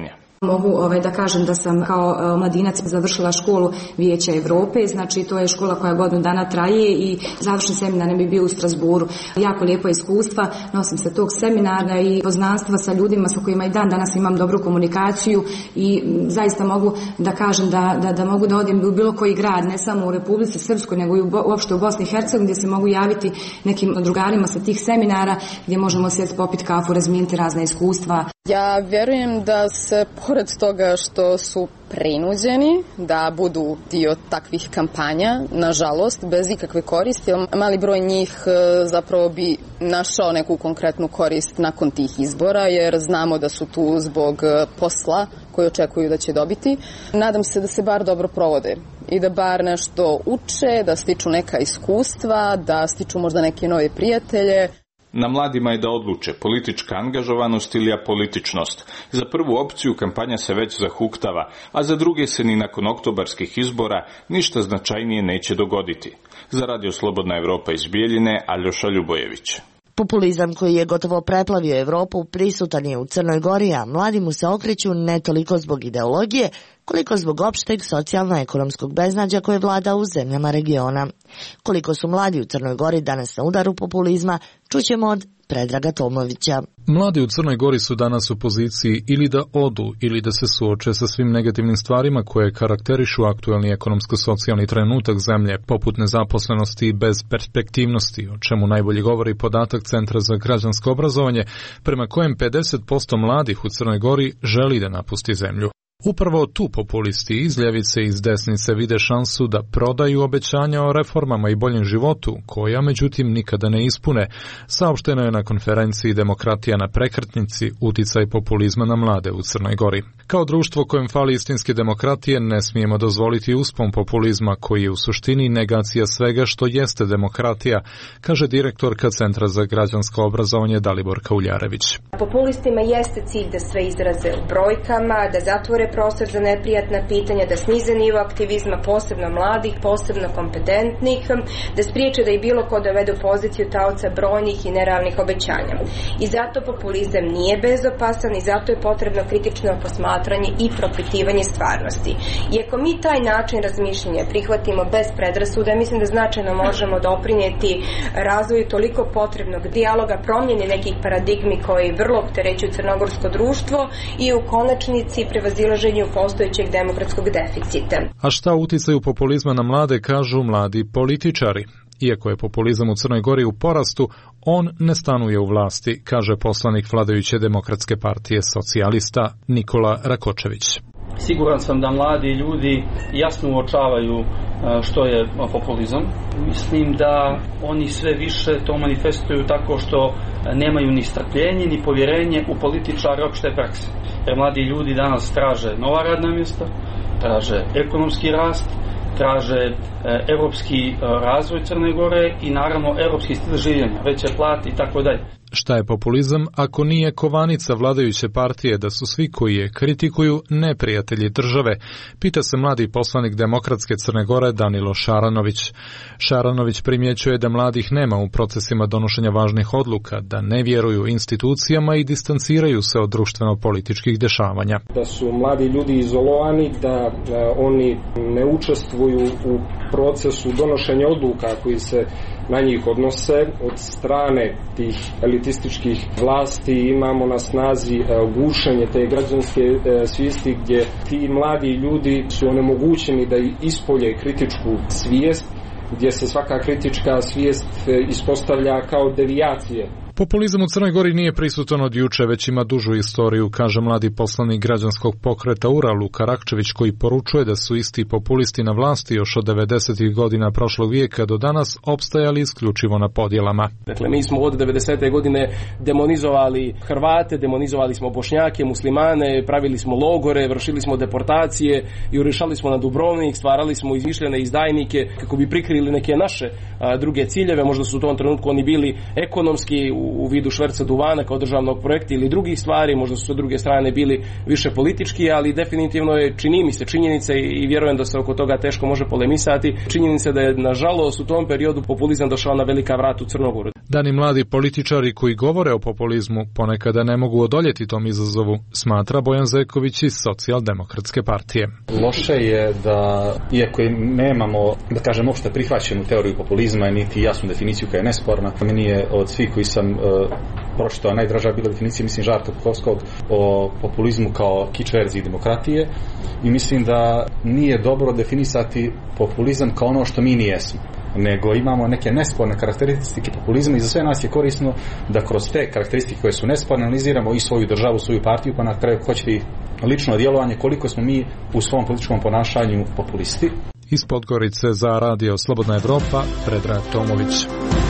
Mogu ovaj, da kažem da sam kao mladinac završila školu Vijeća Europe, znači to je škola koja godinu dana traje i završen seminar ne bi bio u Strasburu. Jako lijepo iskustva, nosim se tog seminara i poznanstva sa ljudima sa kojima i dan danas imam dobru komunikaciju i zaista mogu da kažem da, da, da mogu da odim u bilo koji grad, ne samo u Republici Srpskoj, nego i u, uopšte u Bosni i Hercegovini, gdje se mogu javiti nekim drugarima sa tih seminara gdje možemo sjeti, popiti kafu, razmijeniti razne iskustva. Ja vjerujem da se pored toga što su prinuđeni da budu dio takvih kampanja, nažalost, bez ikakve koristi, mali broj njih zapravo bi našao neku konkretnu korist nakon tih izbora, jer znamo da su tu zbog posla koji očekuju da će dobiti. Nadam se da se bar dobro provode i da bar nešto uče, da stiču neka iskustva, da stiču možda neke nove prijatelje. Na mladima je da odluče politička angažovanost ili apolitičnost. Za prvu opciju kampanja se već zahuktava, a za druge se ni nakon oktobarskih izbora ništa značajnije neće dogoditi. Za Radio Slobodna Evropa iz Bijeljine, Aljoša Ljubojević. Populizam koji je gotovo preplavio Evropu prisutan je u Crnoj Gori, a mladi mu se okreću ne toliko zbog ideologije, koliko zbog opšteg socijalno-ekonomskog beznađa koje vlada u zemljama regiona. Koliko su mladi u Crnoj Gori danas na udaru populizma, čućemo od Predraga Tomovića. Mladi u Crnoj Gori su danas u poziciji ili da odu ili da se suoče sa svim negativnim stvarima koje karakterišu aktuelni ekonomsko-socijalni trenutak zemlje, poput nezaposlenosti i bezperspektivnosti, o čemu najbolje govori podatak Centra za građansko obrazovanje, prema kojem pedeset posto mladih u Crnoj Gori želi da napusti zemlju. Upravo tu populisti iz ljevice i iz desnice vide šansu da prodaju obećanja o reformama i boljem životu, koja međutim nikada ne ispune, saopšteno je na konferenciji Demokratija na prekretnici, uticaj populizma na mlade u Crnoj Gori. Kao društvo kojem fali istinske demokratije ne smijemo dozvoliti uspon populizma koji je u suštini negacija svega što jeste demokratija, kaže direktorka Centra za građansko obrazovanje Daliborka Uljarević. Populistima jeste cilj da sve izraze u brojkama, da zatvore prostor za neprijatna pitanja, da snize nivo aktivizma, posebno mladih, posebno kompetentnih, da spriječe da i bilo ko dovede u poziciju taoca brojnih i nerealnih obećanja. I zato populizam nije bezopasan i zato je potrebno kritično posmatranje i propitivanje stvarnosti. I ako mi taj način razmišljanja prihvatimo bez predrasuda, mislim da značajno možemo doprinijeti razvoju toliko potrebnog dijaloga, promjene nekih paradigmi koji vrlo opterećuju crnogorsko društvo i u konačnici prevazilaženju postojećeg demokratskog deficita. A šta uticaju populizma na mlade, kažu mladi političari. Iako je populizam u Crnoj Gori u porastu, on ne stanuje u vlasti, kaže poslanik vladajuće Demokratske partije socijalista Nikola Rakočević. Siguran sam da mladi ljudi jasno uočavaju što je populizam. Mislim da oni sve više to manifestuju tako što nemaju ni strpljenje ni povjerenje u političare opšte prakse. Jer mladi ljudi danas traže nova radna mjesta, traže ekonomski rast, traže e, evropski razvoj Crne Gore i naravno evropski stil življenja, veće plate i tako dalje. Šta je populizam ako nije kovanica vladajuće partije da su svi koji je kritikuju neprijatelji države, pita se mladi poslanik Demokratske Crne Gore Danilo Šaranović. Šaranović primjećuje da mladih nema u procesima donošenja važnih odluka, da ne vjeruju institucijama i distanciraju se od društveno-političkih dešavanja. Da su mladi ljudi izolovani, da, da oni ne učestvuju u procesu donošenja odluka koji se na njih odnose od strane tih elitističkih vlasti. Imamo na snazi gušenje te građanske svijesti gdje ti mladi ljudi su onemogućeni da ispolje kritičku svijest, gdje se svaka kritička svijest ispostavlja kao devijacije. Populizam u Crnoj Gori nije prisutan od juče, već ima dužu istoriju, kaže mladi poslanik građanskog pokreta U R A Luka Rakčević, koji poručuje da su isti populisti na vlasti još od devedesetih godina prošlog vijeka do danas opstajali isključivo na podjelama. Dakle, mi smo od devedesete godine demonizovali Hrvate, demonizovali smo Bošnjake, muslimane, pravili smo logore, vršili smo deportacije, jurišali smo na Dubrovnik, stvarali smo izmišljene izdajnike kako bi prikrili neke naše a, druge ciljeve. Možda su u tom trenutku oni bili ekonomski u vidu šverca duvana kao državnog projekta ili drugih stvari, možda su sa druge strane bili više politički, ali definitivno je, čini mi se, činjenica i vjerujem da se oko toga teško može polemisati, činjenica da je nažalost u tom periodu populizam došao na velika vrata u Crnogoru. Da ni mladi političari koji govore o populizmu ponekada ne mogu odoljeti tom izazovu, smatra Bojan Zeković iz Socijaldemokratske partije. Loše je da, iako nemamo, da kažem, opšte prihvaćenu teoriju populizma, niti jasnu definiciju koja je nesporna, meni je od svih koji sam uh, pročitao najdraža bila definicija, mislim, Žarka Puhovskog o populizmu kao kič verziji demokratije, i mislim da nije dobro definisati populizam kao ono što mi nijesmo, nego imamo neke nesporne karakteristike populizma i za sve nas je korisno da kroz te karakteristike koje su nesporne analiziramo i svoju državu, svoju partiju, pa na kraju hoćete i lično djelovanje, koliko smo mi u svom političkom ponašanju populisti. Iz Podgorice za radio Slobodna Evropa, Predrag Tomović.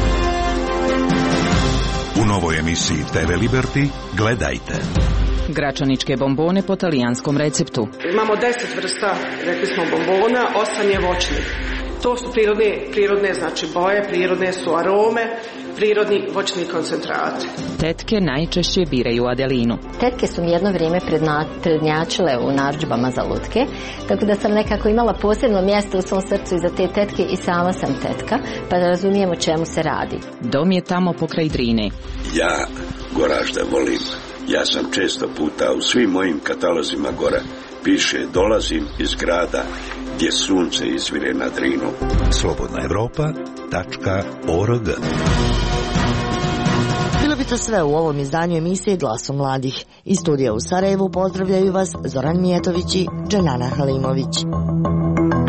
U novoj emisiji te ve Liberty gledajte. Gračaničke bombone po talijanskom receptu. Imamo deset vrsta, rekli smo, bombona, osam je voćnih. To su prirodne, prirodne znači boje, prirodne su arome, prirodni voćni koncentrat. Tetke najčešće biraju Adelinu. Tetke su mi jedno vrijeme prednjačile u narudžbama za lutke, tako da sam nekako imala posebno mjesto u svom srcu iza te tetke i sama sam tetka, pa da razumijem o čemu se radi. Dom je tamo pokraj Drine. Ja Goražda volim. Ja sam često puta u svim mojim katalozima gore piše dolazim iz grada gdje sunce izvire na Drinu. slobodna evropa tačka org. Bilo bi to sve u ovom izdanju emisije Glasom mladih. Iz studija u Sarajevu pozdravljaju vas Zoran Mijetović i Dženana Halimović.